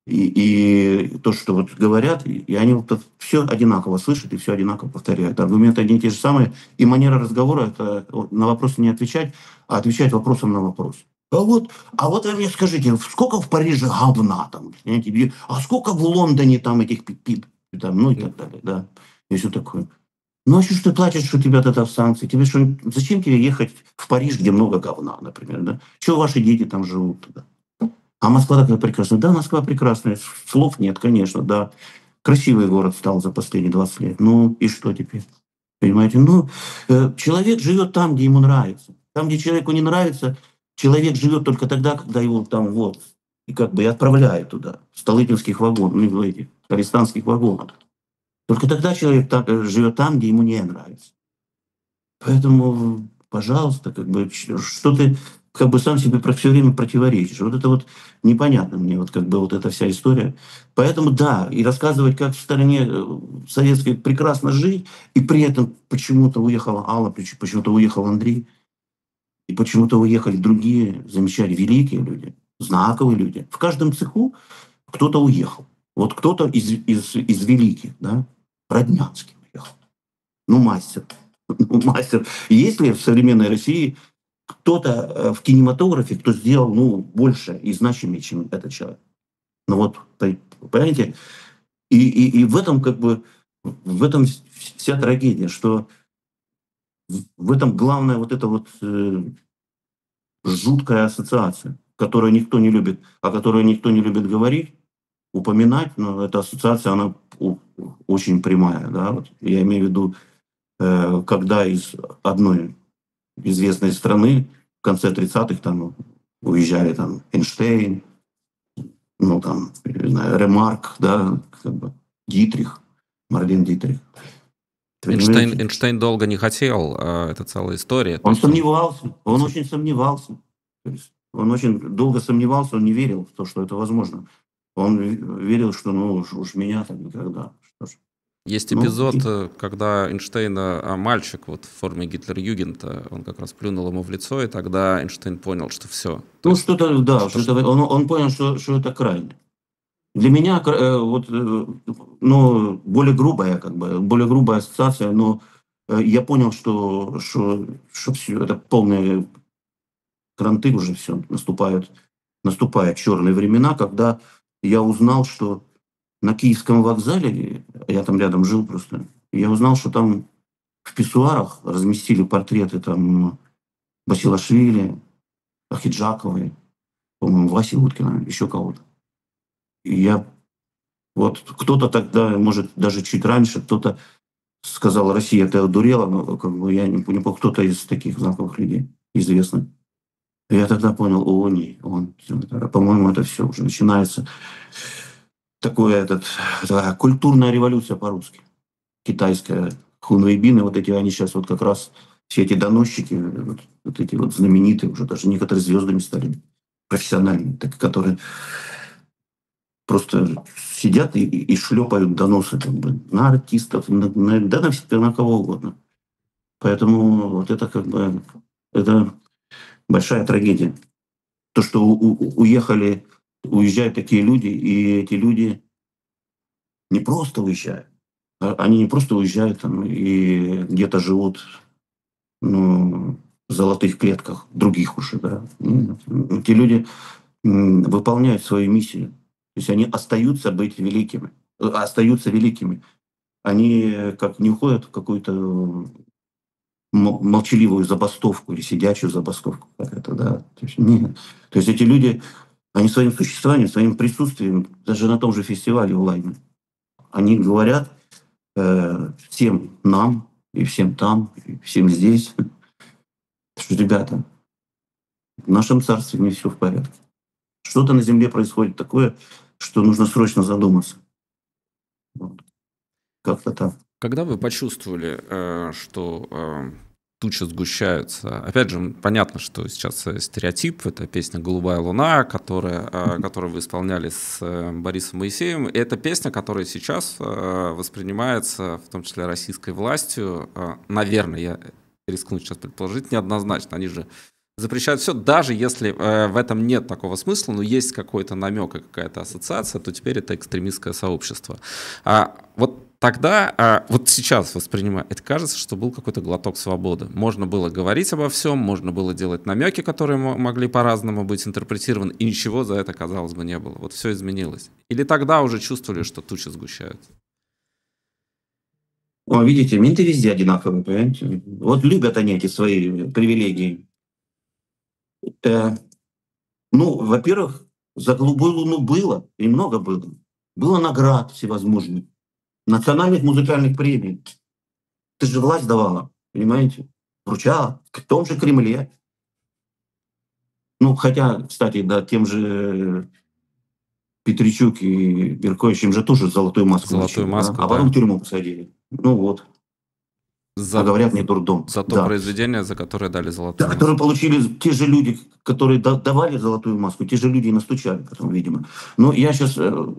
и, и то, что вот говорят, и, и они вот все одинаково слышат и все одинаково повторяют. Аргументы одни и те же самые, и манера разговора — это вот на вопросы не отвечать, а отвечать вопросом на вопрос. А вот, а вот вы мне скажите, сколько в Париже говна там, понимаете, и, а сколько в Лондоне там этих пи- пи- там, ну и так далее, да, и все такое. Ну, а чё ж ты платишь, что тебя тогда в санкции? Тебе что, зачем тебе ехать в Париж, где много говна, например, да? Чё ваши дети там живут тогда? А Москва такая прекрасная. Да, Москва прекрасная. Слов нет, конечно, да. Красивый город стал за последние двадцать лет. Ну и что теперь? Понимаете? Ну, э, человек живет там, где ему нравится. Там, где человеку не нравится, человек живет только тогда, когда его там вот, и как бы и отправляют туда, в столыпинских вагонах, ну, в этих арестантских вагонах. Только тогда человек так, э, живет там, где ему не нравится. Поэтому, пожалуйста, как бы, ч что ты как бы сам себе про всё время противоречишь. Вот это вот непонятно мне, вот как бы вот эта вся история. Поэтому да, и рассказывать, как в стране, э, советской прекрасно жить, и при этом почему-то уехала Алла, поч почему-то уехал Андрей, и почему-то уехали другие замечательные, великие люди, знаковые люди. В каждом цеху кто-то уехал. Вот кто-то из из из великих, да, Роднянский уехал. Ну, мастер. Ну, мастер. Есть ли в современной России кто-то, э, в кинематографе, кто сделал, ну, больше и значимее, чем этот человек? Ну вот, пой понимаете? И и и в этом как бы, в этом вс вся трагедия, что в в этом главная вот эта вот, э, жуткая ассоциация, которую никто не любит, о которой никто не любит говорить, упоминать, но эта ассоциация, она о очень прямая, да. Вот я имею в виду, э, когда из одной известной страны в конце тридцатых там уезжали там Эйнштейн, ну там, я не знаю, Ремарк, да, как бы Дитрих, Марлен Дитрих. Эйнштейн, Понимаете? Эйнштейн долго не хотел, а, это целая история. То Он есть он, сомневался, он он сам- очень сомневался. То есть он очень долго сомневался, он не верил в то, что это возможно. Он в верил, что ну уж уж меня так никогда. Что ж, Есть ну, эпизод, и э, когда Эйнштейна, а, мальчик вот в форме Гитлер-Югента, он как раз плюнул ему в лицо, и тогда Эйнштейн понял, что все. То ну есть что-то, да, что-то, что-то он он понял, что что это крайне. Для меня, кр э, вот, э, ну, более грубая, как бы, более грубая ассоциация, но, э, я понял, что что что всё это полные кранты уже, все наступают наступают черные времена, когда я узнал, что на Киевском вокзале, я там рядом жил просто, я узнал, что там в писсуарах разместили портреты там Басилашвили, Ахиджаковой, по-моему, Васи Уткина, еще кого-то. И я вот кто-то тогда, может, даже чуть раньше, кто-то сказал: "Россия, ты одурела". Но как бы я не не помню, кто-то из таких знаковых людей, известных. И я тогда понял: о, не, он, всё это, по-моему, это все уже начинается. такое этот, да, культурная революция по-русски. Китайская. Хунвейбины, вот эти, они сейчас вот как раз, все эти доносчики, вот, вот эти вот знаменитые, уже даже некоторые звездами стали, профессиональные, так, которые просто сидят и, и, и шлепают доносы как бы, на артистов, на, на, да на, всех- на кого угодно. Поэтому вот это как бы это большая трагедия. То, что у- у- уехали, уезжают такие люди, и эти люди не просто уезжают, а они не просто уезжают там и где-то живут, ну, в золотых клетках других уже, да. Нет. Эти люди м, выполняют свою миссию. То есть они остаются быть великими, э, остаются великими. Они э, как не уходят в какую-то мо- молчаливую забастовку или сидячую забастовку. Как это, да. То есть, нет. То есть эти люди, они своим существованием, своим присутствием, даже на том же фестивале онлайн, они говорят э, всем нам, и всем там, и всем здесь, что, ребята, в нашем царстве не все в порядке. Что-то на земле происходит такое, что нужно срочно задуматься. Вот. Как-то так. Когда вы почувствовали, э, что э, тучи сгущаются? Опять же, м, понятно, что сейчас э, стереотип — это песня «Голубая луна», которая, э, которую вы исполняли с э, Борисом Моисеевым. И это песня, которая сейчас э, воспринимается, в том числе российской властью, э, наверное, я рискну сейчас предположить, неоднозначно. Они же запрещают все, даже если э, в этом нет такого смысла, но есть какой-то намек и какая-то ассоциация, то теперь это экстремистское сообщество. А вот тогда, а, вот сейчас воспринимая, это кажется, что был какой-то глоток свободы. Можно было говорить обо всем, можно было делать намеки, которые мо- могли по-разному быть интерпретированы, и ничего за это, казалось бы, не было. Вот все изменилось. Или тогда уже чувствовали, что тучи сгущаются? О, видите, менты везде одинаковые, понимаете? Вот любят они эти свои привилегии. Э, ну, во-первых, за «Голубую луну» было, и много было. Было наград всевозможных, национальных музыкальных премий. Ты же власть давала, понимаете? Вручала в том же Кремле. Ну, хотя, кстати, да, тем же Петричук и Беркович, им же тоже «Золотую маску» Золотую вручили, да? маску, А потом да. в тюрьму посадили. Ну вот. А За, говорят, не дурдом. за то Да. произведение, за которое дали Да, золотую которые маску. получили те же люди, которые да- давали «Золотую маску», те же люди и настучали потом, видимо. Но я сейчас...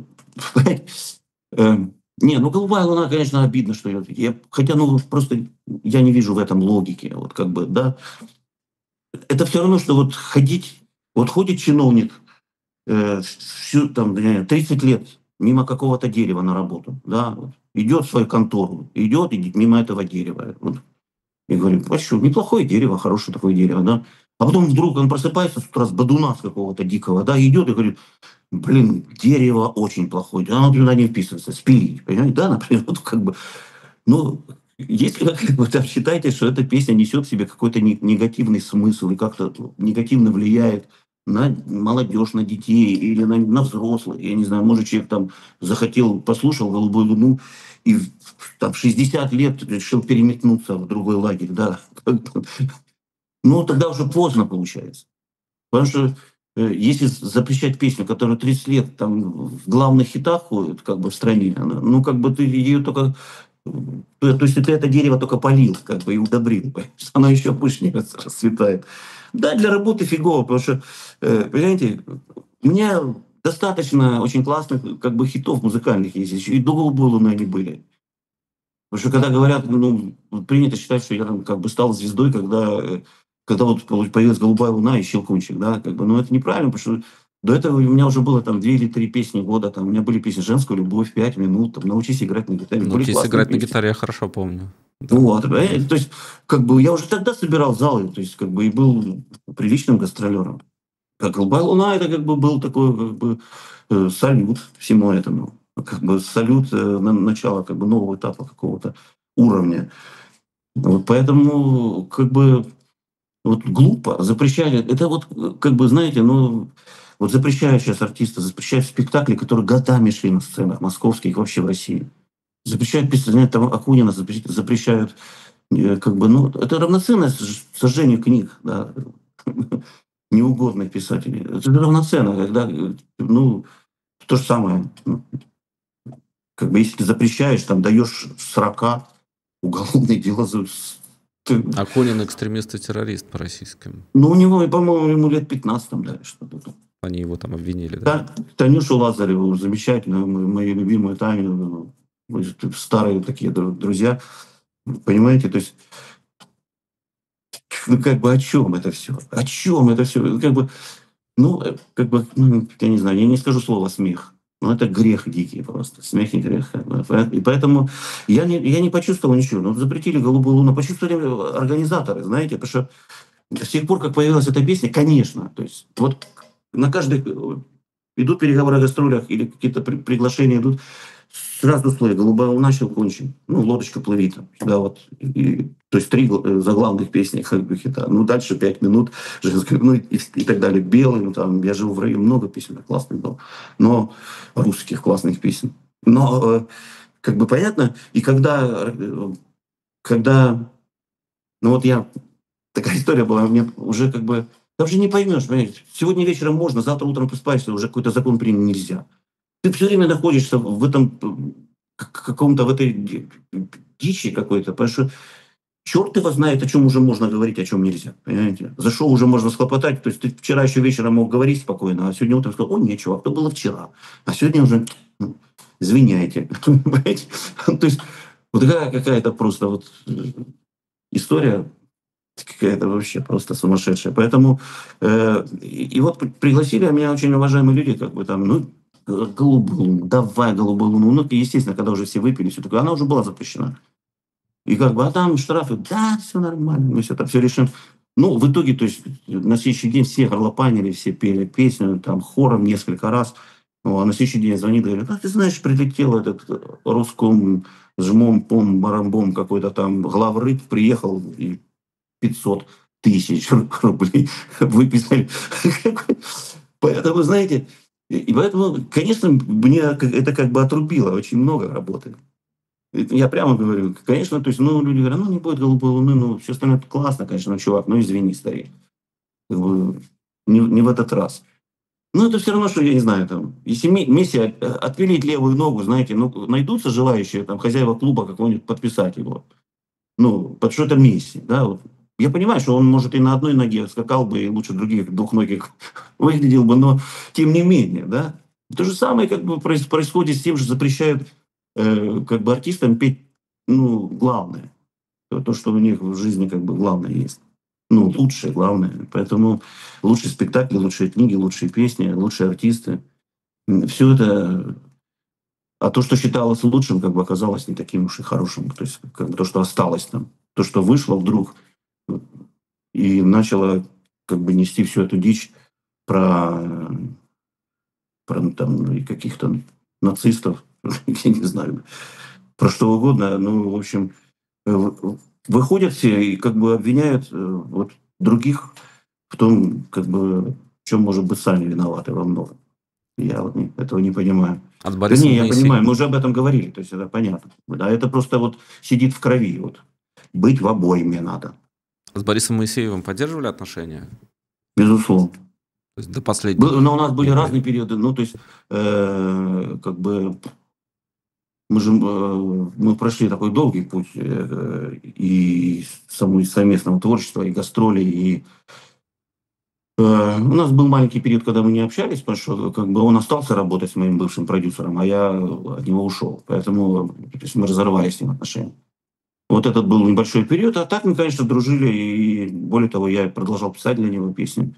не, ну «Голубая луна», конечно, обидно, что я, я... Хотя, ну, просто я не вижу в этом логики. Вот как бы, да. Это все равно, что вот ходить... Вот ходит чиновник э, всю, там, не тридцать лет мимо какого-то дерева на работу, да, вот, идет в свою контору, идет и мимо этого дерева. Вот. И говорю, а что, неплохое дерево, хорошее такое дерево, да. А потом вдруг он просыпается с утра с бадуна с какого-то дикого, да, идет и говорит, блин, дерево очень плохое, да, оно туда не вписывается, спилить, понимаете, да, например, вот как бы, ну, если вы как бы, там, считаете, что эта песня несет в себе какой-то не- негативный смысл и как-то негативно влияет на молодежь, на детей или на, на взрослых, я не знаю, может, человек там захотел, послушал «Голубую луну» и в, там, в шестьдесят лет решил переметнуться в другой лагерь, да, ну, тогда уже поздно получается. Потому что э, если запрещать песню, которая тридцать лет там в главных хитах ходит, как бы в стране, она, ну, как бы ты ее только... э, То, то есть ты это дерево только полил, как бы, и удобрил. Понимаешь? Оно еще пышнее рас- расцветает. Да, для работы фигово, потому что, э, понимаете, у меня достаточно очень классных как бы хитов музыкальных есть. Еще и до «Голубой луны» они были. Потому что когда говорят, ну, принято считать, что я там как бы стал звездой, когда, э, когда вот полу- появилась «Голубая луна» и «Щелкунчик», да, как бы, но это неправильно, потому что до этого у меня уже было там две или три песни года, там у меня были песни «Женская любовь», «Пять минут», там «Научись играть на гитаре», были «Научись классные играть на песни. гитаре», я хорошо помню. Да. Вот, понимаете, то есть, как бы, я уже тогда собирал залы, то есть, как бы, и был приличным гастролером. Как «Голубая луна» это как бы был такой, как бы, э, салют всему этому, как бы салют э, на начало как бы нового этапа какого-то уровня. Вот поэтому, как бы, вот глупо запрещали. Это вот, э, как бы, знаете, ну, вот запрещают сейчас артисты, запрещают спектакли, которые годами шли на сценах московских, вообще в России. Запрещают писать, там Акунина запре- запрещают, э, как бы, ну, это равноценно сож- сожжению книг, да, неугодных писателей. Это же равноценно, когда, э, ну, то же самое. Как бы если ты запрещаешь, там даешь сорока уголовное дело за с ты Акунин экстремист и террорист по российским. Ну, у него, по-моему, ему лет пятнадцать там дали, что-то там. Они его там обвинили, да? Да, Танюшу Лазареву замечательную, мо мою любимую Таню, мы же тут старые такие дру друзья. Понимаете, то есть ну, как бы о чём это всё? О чём это всё? Ну, как бы, ну, э, как бы, ну, я не знаю, я не скажу слово "смех", но это грех дикий просто. Смех и грех, как бы. Поэ и поэтому я не я не почувствовал ничего. Ну, запретили "Голубую луну", почувствовали, э, организаторы, знаете, потому что с тех пор, как появилась эта песня, конечно, то есть вот на каждый, э, идут переговоры о гастролях или какие-то при приглашения идут, сразу условие: "Голубая луна" ща кончим. Ну, "Лодочка, плыви" там, да, вот. И, то есть три гл заглавных песни как бы хита. Ну, дальше пять минут женская, ну, и и так далее. "Белый", ну, там "Я живу в раю", много песен классных было, но русских классных песен. Но, э, как бы понятно, и когда, э, когда, ну, вот я такая история была, у меня уже как бы да уже не поймешь, понимаете. Сегодня вечером можно, завтра утром просыпаешься, уже какой-то закон принят нельзя. Ты всё время находишься в этом п к каком-то в этой ди дичи какой-то, потому что черт его знает, о чём уже можно говорить, о чём нельзя, понимаете. За что уже можно схлопотать. То есть ты вчера еще вечером мог говорить спокойно, а сегодня утром сказал: "Ой, не, чувак, то было вчера". А сегодня уже, ну, извиняйте, понимаете. То есть вот такая какая-то просто вот, э, история какая-то вообще просто сумасшедшая. Поэтому, э, и и вот п пригласили меня очень уважаемые люди, как бы там, ну, г "Голубую луну", давай "Голубую луну". Ну, естественно, когда уже все выпили, всё такое, она уже была запрещена. И как бы, а там штрафы, да, всё нормально, мы всё там всё решим. Ну, в итоге, то есть на следующий день все горлопанили, все пели песню там хором несколько раз. Вот, а на следующий день звонит, говорит: "А ты знаешь, прилетел этот роском жмом пом барабом какой-то там главрыб, приехал и пятьсот тысяч ру рублей выписали". Поэтому, знаете, и поэтому, конечно, мне это как бы отрубило очень много работы. Это я прямо говорю, конечно, то есть, ну, люди говорят: "Ну, не будет "Голубой луны", ну, всё остальное классно, конечно, но, чувак, ну, извини, старик, как бы не в не в этот раз". Ну, это всё равно, что, я не знаю, там, если Ме Месси от отпилить левую ногу, знаете, ну, найдутся желающие, там, хозяева клуба какого-нибудь подписать его. Ну, потому что это Месси, да, вот. Я понимаю, что он, может, и на одной ноге скакал бы, и лучше других двухногих выглядел бы, но тем не менее, да. То же самое как бы проис происходит с тем же, запрещают, э, как бы артистам петь, ну, главное. То, то, что у них в жизни как бы главное есть. Ну, лучшее, главное. Поэтому лучшие спектакли, лучшие книги, лучшие песни, лучшие артисты. М, всё это а то, что считалось лучшим, как бы оказалось не таким уж и хорошим. То есть как бы то, что осталось там, то, что вышло вдруг, э, и начало как бы нести всю эту дичь про про, ну, там, и каких-то нацистов, я не знаю, про что угодно. Ну, в общем, э, в выходят все и как бы обвиняют, э, вот других в том, как бы, в чём, может быть, сами виноваты во многом. Я вот не этого не понимаю. А с Борисом Вернее, я Моисеевым понимаю, мы уже об этом говорили, то есть это понятно. Да, это просто вот сидит в крови вот. Быть в обойме надо. С Борисом Моисеевым поддерживали отношения? Безусловно. То есть до последних Был но у нас были дней? разные периоды. Ну, то есть, э, как бы мы же, э, мы прошли такой долгий путь, э, и само совместного творчества, и гастролей, и Э, у нас был маленький период, когда мы не общались, потому что, как бы, он остался работать с моим бывшим продюсером, а я от него ушел. Поэтому, то есть, мы разорвали с ним отношения. Вот этот был небольшой период, а так мы, конечно, дружили, и более того, я продолжал писать для него песни.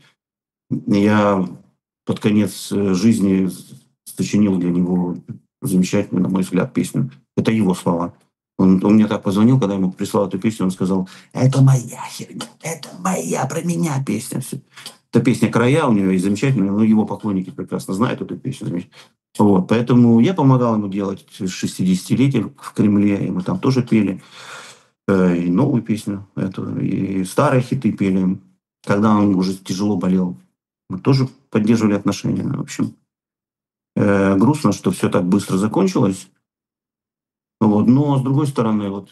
Я под конец, э, жизни с сочинил для него замечательную, на мой взгляд, песню. Это его слова. Он он мне так позвонил, когда я ему прислал эту песню, он сказал: "Это моя херня, это моя, про меня песня всё". Это песня "Края", у него есть замечательная, но его поклонники прекрасно знают эту песню, замеч Вот, поэтому я помогал ему делать шестидесятилетие в Кремле, и мы там тоже пели, э, и новую песню эту, и старые хиты пели. Когда он уже тяжело болел, мы тоже поддерживали отношения. В общем, э, грустно, что всё так быстро закончилось. Вот, но с другой стороны, вот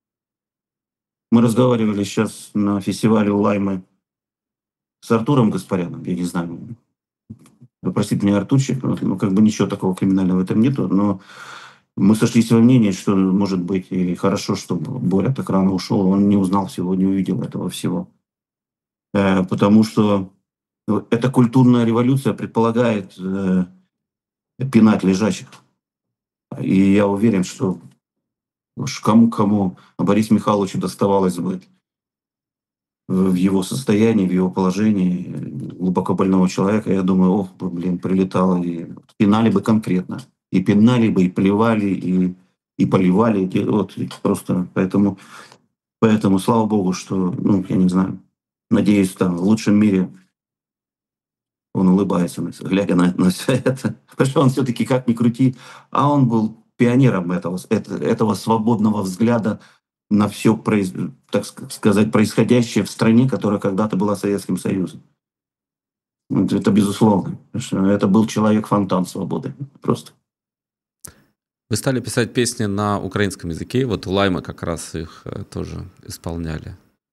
мы разговаривали щас на фестивале у "Лаймы" с Артуром Гаспаряном, я не знаю, да простит меня Артурчик, вот, ну, как бы ничего такого криминального в этом нету, но Мы сошлись во мнении, что, может быть, и хорошо, что Боря так рано ушел. Он не узнал всего, не увидел этого всего. Э, потому что э, эта культурная революция предполагает э, пинать лежачих. И я уверен, что уж кому-кому, а Борису Михайловичу доставалось бы в его состоянии, в его положении глубоко больного человека. Я думаю, ох, блин, прилетало, и пинали бы конкретно. И пинали бы, и плевали, и, и поливали. И вот, и просто поэтому, поэтому, слава богу, что, ну, я не знаю, надеюсь, там, в лучшем мире он улыбается, глядя на, на все это. Потому что он все-таки, как ни крути, а он был пионером этого, это- этого свободного взгляда на все, так сказать, происходящее в стране, которая когда-то была Советским Союзом. Вот это безусловно. Потому что это был человек-фонтан свободы. Просто. Вы стали писать песни на украинском языке, вот у Лаймы как раз их э, тоже исполняли.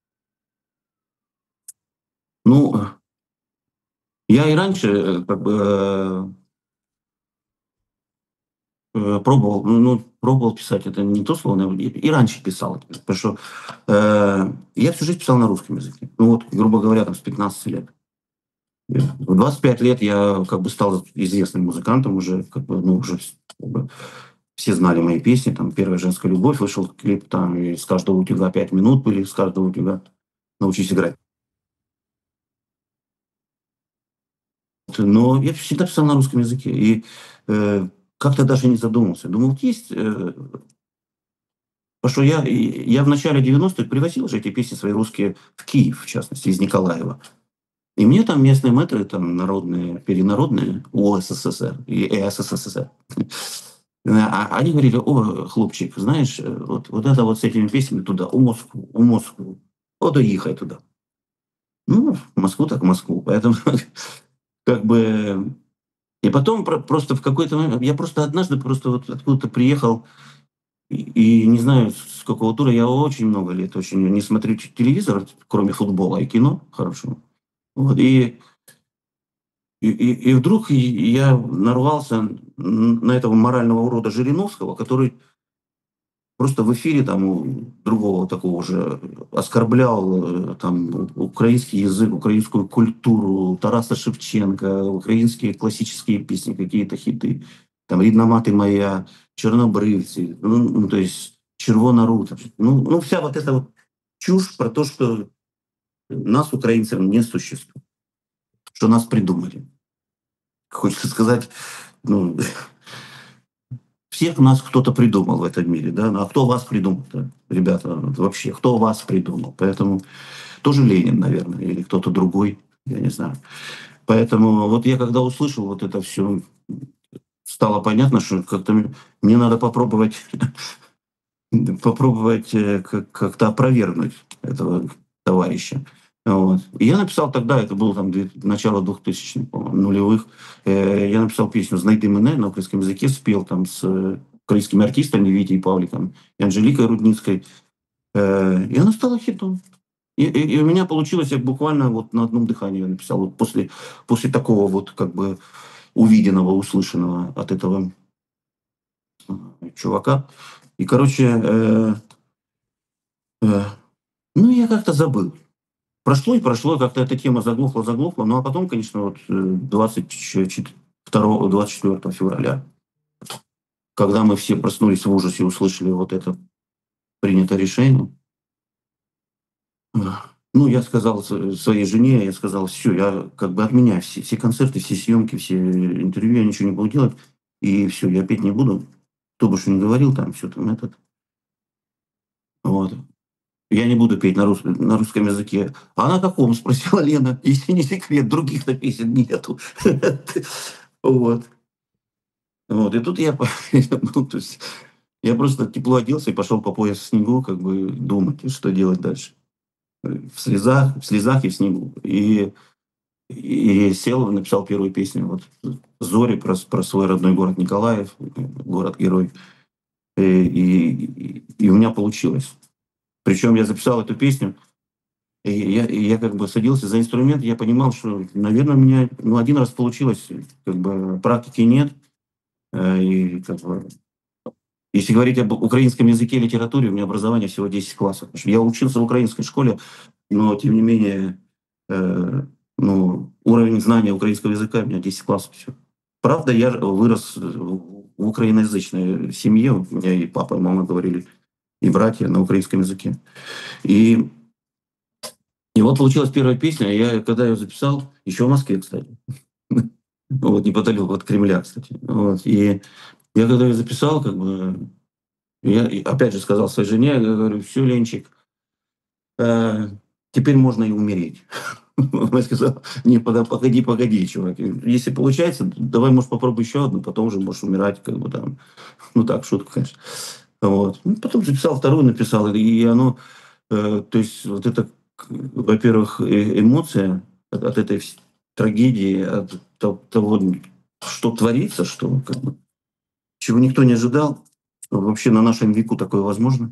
Ну, я и раньше э, как бы э, э, пробовал, ну, ну, пробовал писать, это не то слово, но и, и раньше писал. Потому что э, я всю жизнь писал на русском языке. Ну вот, грубо говоря, там, с пятнадцати лет. В двадцать пять лет я как бы стал известным музыкантом уже, как бы, ну, уже как бы, все знали мои песни, там «Первая женская любовь» вышел клип, там и «С каждого утюга пять минут» были, «С каждого утюга научись играть». Но я всегда писал на русском языке и э, как-то даже не задумывался. Думал, вот есть... Э, потому что я, и- я в начале девяностых привозил же эти песни свои русские в Киев, в частности, из Николаева. И мне там местные мэтры, там народные, перенародные, УССР и СССР, а они говорили: о, хлопчик, знаешь, э, вот, вот это вот с этими песнями туда, у Москву, у Москву, вот и ехай туда. Ну, в Москву так в Москву. Поэтому как бы... И потом про- просто в какой-то момент, я просто однажды просто вот откуда-то приехал, и, и не знаю, с какого тура, я очень много лет очень не смотрю т- телевизор, кроме футбола и кино хорошего. Вот, и И и и вдруг и я нарвался н на этого морального урода Жириновского, который просто в эфире там у другого такого же оскорблял, э, там украинский язык, украинскую культуру, Тараса Шевченко, украинские классические песни, какие-то хиты. Там «Рідна мати моя», «Чорнобривці», ну ну, то есть «Червона рута». Ну ну, вся вот эта вот чушь про то, что нас, украинцев, не существует, что нас придумали. Хочется сказать, ну, всех нас кто-то придумал в этом мире, да? Ну, а кто вас придумал-то, ребята? Вот вообще, кто вас придумал? Поэтому тоже Ленин, наверное, или кто-то другой, я не знаю. Поэтому вот я когда услышал вот это все, стало понятно, что как-то м- мне надо попробовать, попробовать э, как- как-то опровергнуть этого товарища. Вот. И я написал тогда, это было там две- начало двухтысячных, по-моему, нулевых, э, я написал песню «Знайди мене» на украинском языке, спел там с э, украинскими артистами Витей Павликом и Анжеликой Рудницкой. Э, и она стала хитом. И, и- и у меня получилось, я буквально вот на одном дыхании её написал, вот после, после такого вот как бы увиденного, услышанного от этого э, чувака. И, короче, э, э, ну, я как-то забыл. Прошло и прошло, как-то эта тема заглохла, заглохла. Ну, а потом, конечно, вот э, двадцать второго, двадцать четвёртого февраля, когда мы все проснулись в ужасе и услышали вот это принято решение, э, ну, я сказал с- своей жене, я сказал, все, я как бы отменяю все, все концерты, все съемки, все интервью, я ничего не буду делать, и все, я петь не буду. Кто бы что ни говорил, там все там этот, вот. Я не буду петь на, рус- на русском языке. А на каком? Спросила Лена. Если не секрет, других-то песен нету. Вот. Вот. И тут я, по- ну, то есть, я просто тепло оделся и пошел по пояс в снегу, как бы думать, что делать дальше. Э, В слезах, в слезах и в снегу. И, и сел, написал первую песню. Вот «Зори» про, с- про свой родной город Николаев, э, город-герой. И, и, и у меня получилось. Причем я записал эту песню. И я и я как бы садился за инструмент, я понимал, что, наверное, у меня, ну, один раз получилось, как бы практики нет, э, и как бы Если говорить об украинском языке и литературе, у меня образование всего десять классов. Я учился в украинской школе, но тем не менее, э, ну, уровень знания украинского языка у меня десять классов всё. Правда, я ж вырос в в украиноязычной семье. У меня и папа, и мама говорили, и братья на украинском языке. И и вот получилась первая песня. Я когда её записал, еще в Москве, кстати, вот неподалеку от Кремля, кстати. Вот. И я когда её записал, как бы, я и опять же сказал своей жене, я говорю: "Всё, Ленчик, э, теперь можно и умереть". Она сказала: "Не, пода погоди, погоди, чувак, если получается, давай, может, попробуй еще одну, потом уже можешь умирать, как бы там". Ну так, в шутку, конечно. Вот. Ну, потом записал вторую, написал, и оно, э, то есть вот это, к во-первых, э эмоция от от этой вс трагедии, от то того, что творится, что как бы, чего никто не ожидал, что вообще на нашем веку такое возможно.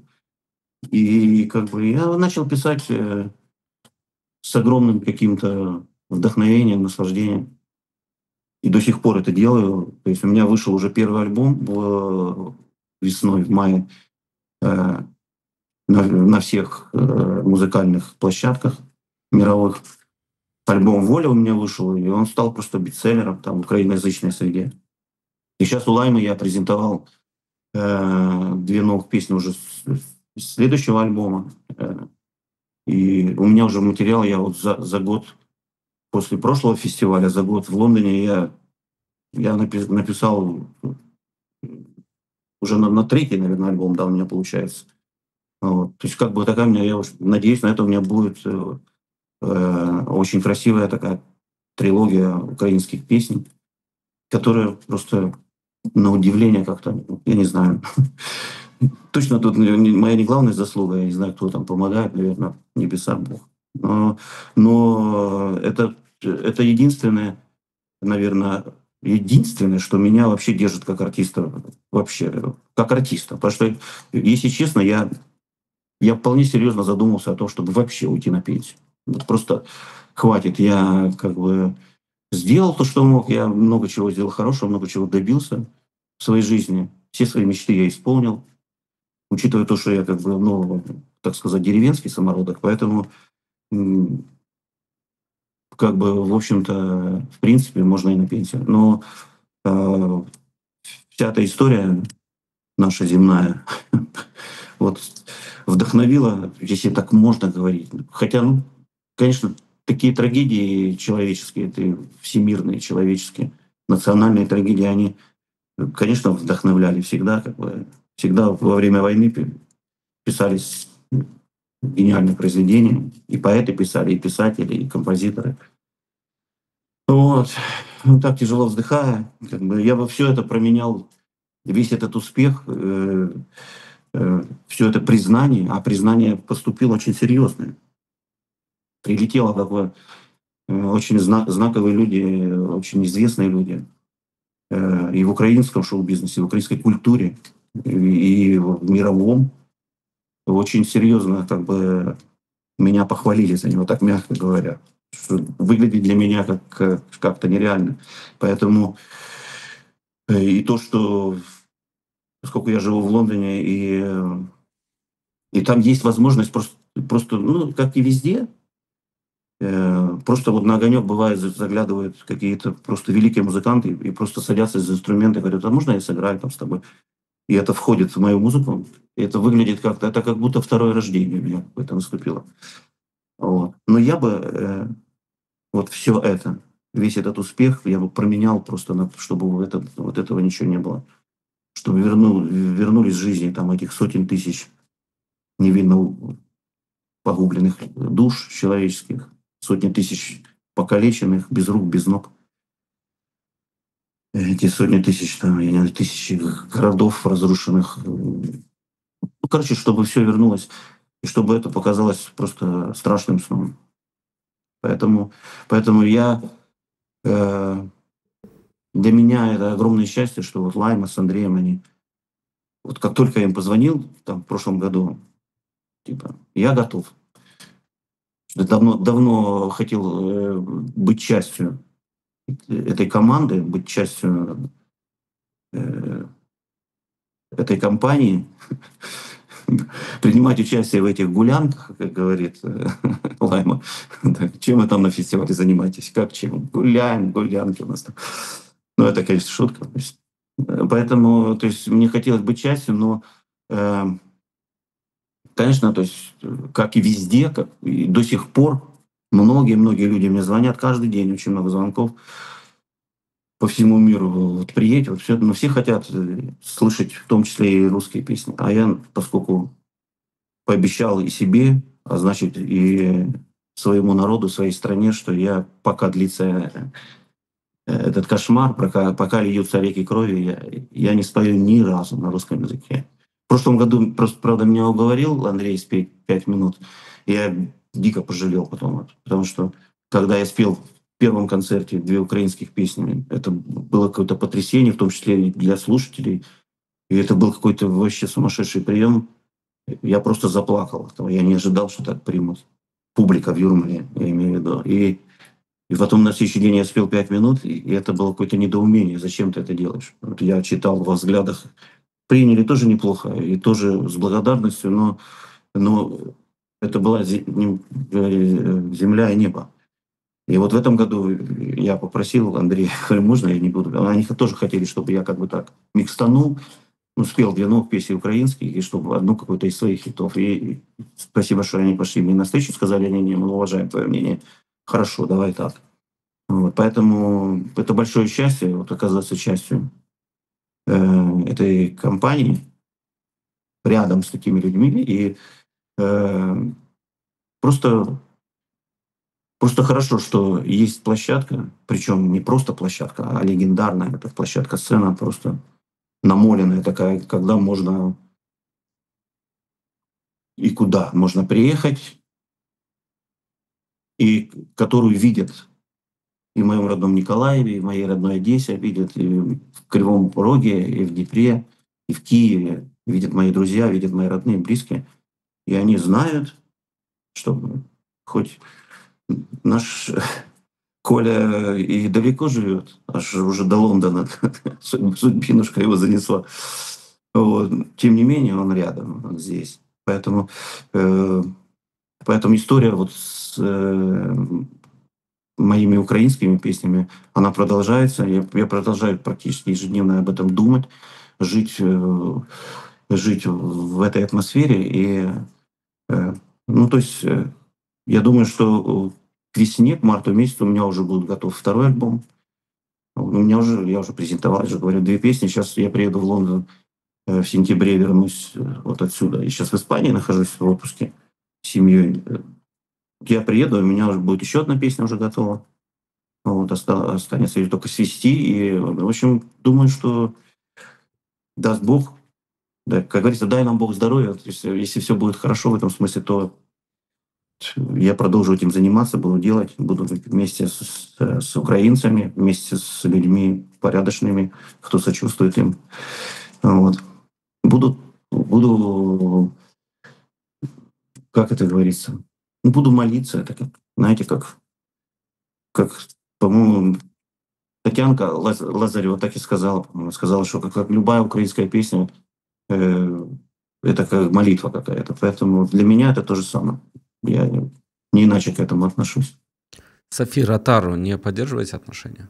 И как бы я начал писать, э, с огромным каким-то вдохновением, наслаждением. И до сих пор это делаю. То есть у меня вышел уже первый альбом в весной, в мае, э, на на всех, э, музыкальных площадках мировых. Альбом "Воля" у меня вышел, и он стал просто бестселлером там в украиноязычной среде. И щас у "Лайма" я презентовал, э, две новых песни уже с с следующего альбома. Э, и у меня уже материал, я вот за за год после прошлого фестиваля, за год в Лондоне я я напи написал уже на на третий, наверно, альбом, да, у меня получается. Вот. То есть как бы такая у меня, я уж надеюсь, на это у меня будет, э, э, очень красивая такая трилогия украинских песен, которая просто на удивление как-то, я не знаю, точно тут не не моя не главная заслуга, я не знаю, кто там помогает, наверно, небеса, Бог. Но но это это единственное, наверно, единственное, что меня вообще держит как артиста, вообще, как артиста. Потому что, если честно, я я вполне серьезно задумался о том, чтобы вообще уйти на пенсию. Вот просто хватит. Я как бы сделал то, что мог. Я много чего сделал хорошего, много чего добился в своей жизни. Все свои мечты я исполнил, учитывая то, что я как бы, ну, так сказать, деревенский самородок, поэтому, м как бы, в общем-то, в принципе, можно и на пенсию. Но, э, вся эта история наша земная вот вдохновила, если так можно говорить. Хотя, ну, конечно, такие трагедии человеческие, это всемирные, человеческие, национальные трагедии, они, конечно, вдохновляли всегда, как бы. Всегда во время войны пи писались гениальные произведения. И поэты писали, и писатели, и композиторы. Вот. Ну так, тяжело вздыхая, как бы, я бы всё это променял, весь этот успех, э, э, всё это признание, а признание поступило очень серьезное. Прилетело такое, э, очень зна знаковые люди, очень известные люди, э, и в украинском шоу-бизнесе, и в украинской культуре, и в мировом. Очень серьезно, как бы, меня похвалили за него, так мягко говоря. Что выглядит для меня как, э, как-то нереально. Поэтому, э, и то, что поскольку я живу в Лондоне, и, э, и там есть возможность прос просто, ну, как и везде, э, просто вот на огонек, бывает, за заглядывают какие-то просто великие музыканты и просто садятся за инструменты и говорят: "А можно я сыграю там с тобой?" И это входит в мою музыку. И это выглядит как-то, это как будто второе рождение у меня какое-то наступило. Вот. Но я бы, э, вот всё это, весь этот успех я бы променял просто на чтобы вот это вот этого ничего не было. Чтобы верну вернулись жизни там этих сотен тысяч невинно у погубленных душ человеческих, сотни тысяч покалеченных, без рук, без ног. Эти сотни тысяч, там, я не знаю, тысячи городов разрушенных. Ну, короче, чтобы всё вернулось, и чтобы это показалось просто страшным сном. Поэтому поэтому я, э, для меня это огромное счастье, что вот "Лайма" с Андреем, они вот как только я им позвонил, там, в прошлом году, типа: "Я готов". Я давно давно хотел, э, быть частью эт этой команды, быть частью, э этой компании, принимать участие в этих гулянках, как говорит э, Лайма. Да, чем вы там на фестивале занимаетесь? Как чем? Гуляем, гулянки у нас там. Ну, это, конечно, шутка. То есть, э, поэтому, то есть, мне хотелось быть частью, но, э, конечно, то есть, э, как и везде, как и до сих пор, многие-многие люди мне звонят каждый день, очень много звонков по всему миру. Вот приедь, вот все, но все хотят э, слышать, в том числе и русские песни. А я, поскольку пообещал и себе, а значит и своему народу, своей стране, что я, пока длится э, этот кошмар, пока, пока льются реки крови, я, я не спою ни разу на русском языке. В прошлом году, просто, правда, меня уговорил Андрей спеть пять минут. Я дико пожалел потом, вот, потому что когда я спел в первом концерте две украинских песни, это было какое-то потрясение, в том числе и для слушателей. И это был какой-то вообще сумасшедший прием. Я просто заплакал. Я не ожидал, что так примут. Публика в Юрмале, я имею в виду. И, и потом на следующий день я спел пять минут, и это было какое-то недоумение. Зачем ты это делаешь? Вот я читал во взглядах. Приняли тоже неплохо, и тоже с благодарностью, но, но это была зе- не- э, земля и небо. И вот в этом году я попросил Андрея, говорю, можно я не буду? Они тоже хотели, чтобы я как бы так микстанул, ну, спел две новых песни украинских, и чтобы одну какую-то из своих хитов. И спасибо, что они пошли мне навстречу, сказали, не, не, мы уважаем твое мнение. Хорошо, давай так. Вот, поэтому это большое счастье, вот, оказаться частью э, этой компании, рядом с такими людьми. И э, просто, просто хорошо, что есть площадка, причем не просто площадка, а легендарная. Это площадка-сцена просто намоленная такая, когда можно и куда можно приехать, и которую видят и в моем родном Николаеве, и в моей родной Одессе, видят и в Кривом Роге, и в Днепре, и в Киеве. Видят мои друзья, видят мои родные, близкие. И они знают, что хоть наш Коля и далеко живет, аж уже до Лондона, судьбинушка его занесла. Вот. Тем не менее, он рядом, он здесь. Поэтому, э, поэтому история вот с э, моими украинскими песнями, она продолжается. Я, я продолжаю практически ежедневно об этом думать, жить, э, жить в этой атмосфере. И, э, ну, то есть, э, я думаю, что к весне, к марту месяцу у меня уже будет готов второй альбом. У меня уже, я уже презентовал, я же говорю, две песни. Сейчас я приеду в Лондон э, в сентябре, вернусь э, вот отсюда. Я сейчас в Испании нахожусь в отпуске с семьей. Я приеду, у меня уже будет еще одна песня уже готова. Вот, оста- останется ее только свести. И, в общем, думаю, что даст Бог, да, как говорится, дай нам Бог здоровья. То есть, э, если все будет хорошо в этом смысле, то я продолжу этим заниматься, буду делать, буду вместе с, с, с украинцами, вместе с людьми порядочными, кто сочувствует им. Вот. Буду, буду, как это говорится, ну, буду молиться. Это как, знаете, как, как по-моему, Татьянка Лаз- Лазарева так и сказала, по-моему, сказала, что как, как любая украинская песня, э, это как молитва какая-то. Поэтому для меня это то же самое. Я не иначе к этому отношусь. Софи Ротару не поддерживаете отношения?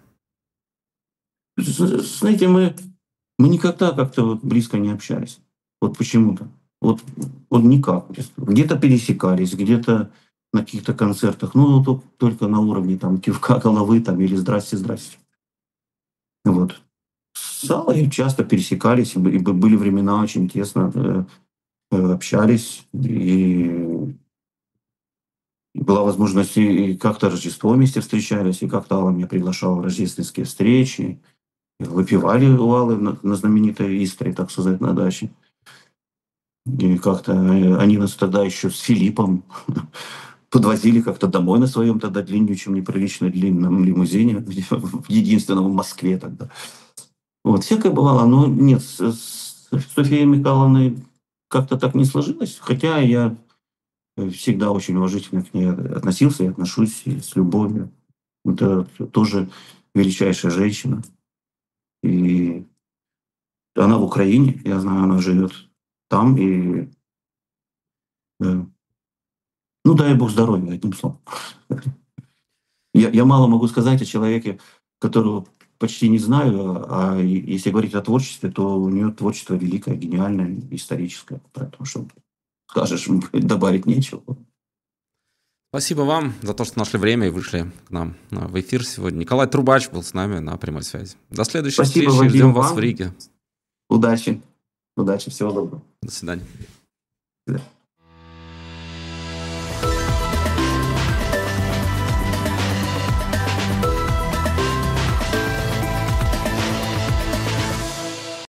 З- Знаете, мы, мы никогда как-то вот близко не общались. Вот почему-то. Вот, вот никак. Где-то пересекались, где-то на каких-то концертах. Ну, то- только на уровне там кивка головы там, или «здрасте, здрасте». Вот. С Аллой часто пересекались, и бы- и бы- были времена очень тесно э, э, общались. И была возможность и и как-то Рождество вместе встречались, и как-то Алла меня приглашала в рождественские встречи. Выпивали у Аллы на, на знаменитой Истре, так сказать, на даче. И как-то э, они нас тогда еще с Филиппом подвозили как-то домой на своем тогда длиннючем, неприлично длинном лимузине, в единственном в Москве тогда. Вот, всякое бывало, но нет, с, с Софией Михайловной как-то так не сложилось, хотя я э, всегда очень уважительно к ней относился и отношусь и с любовью. Это тоже величайшая женщина. И Она в Украине, я знаю, она живет там. И, э, ну, дай бог здоровья, одним словом. Я, я мало могу сказать о человеке, которого почти не знаю, а если говорить о творчестве, то у нее творчество великое, гениальное, историческое. Поэтому что скажешь, добавить нечего. Спасибо вам за то, что нашли время и вышли к нам в эфир сегодня. Николай Трубач был с нами на прямой связи. До следующей Спасибо, встречи. Вадим, Ждем вас вам. в Риге. Удачи. Удачи. Всего доброго. До свидания. До свидания.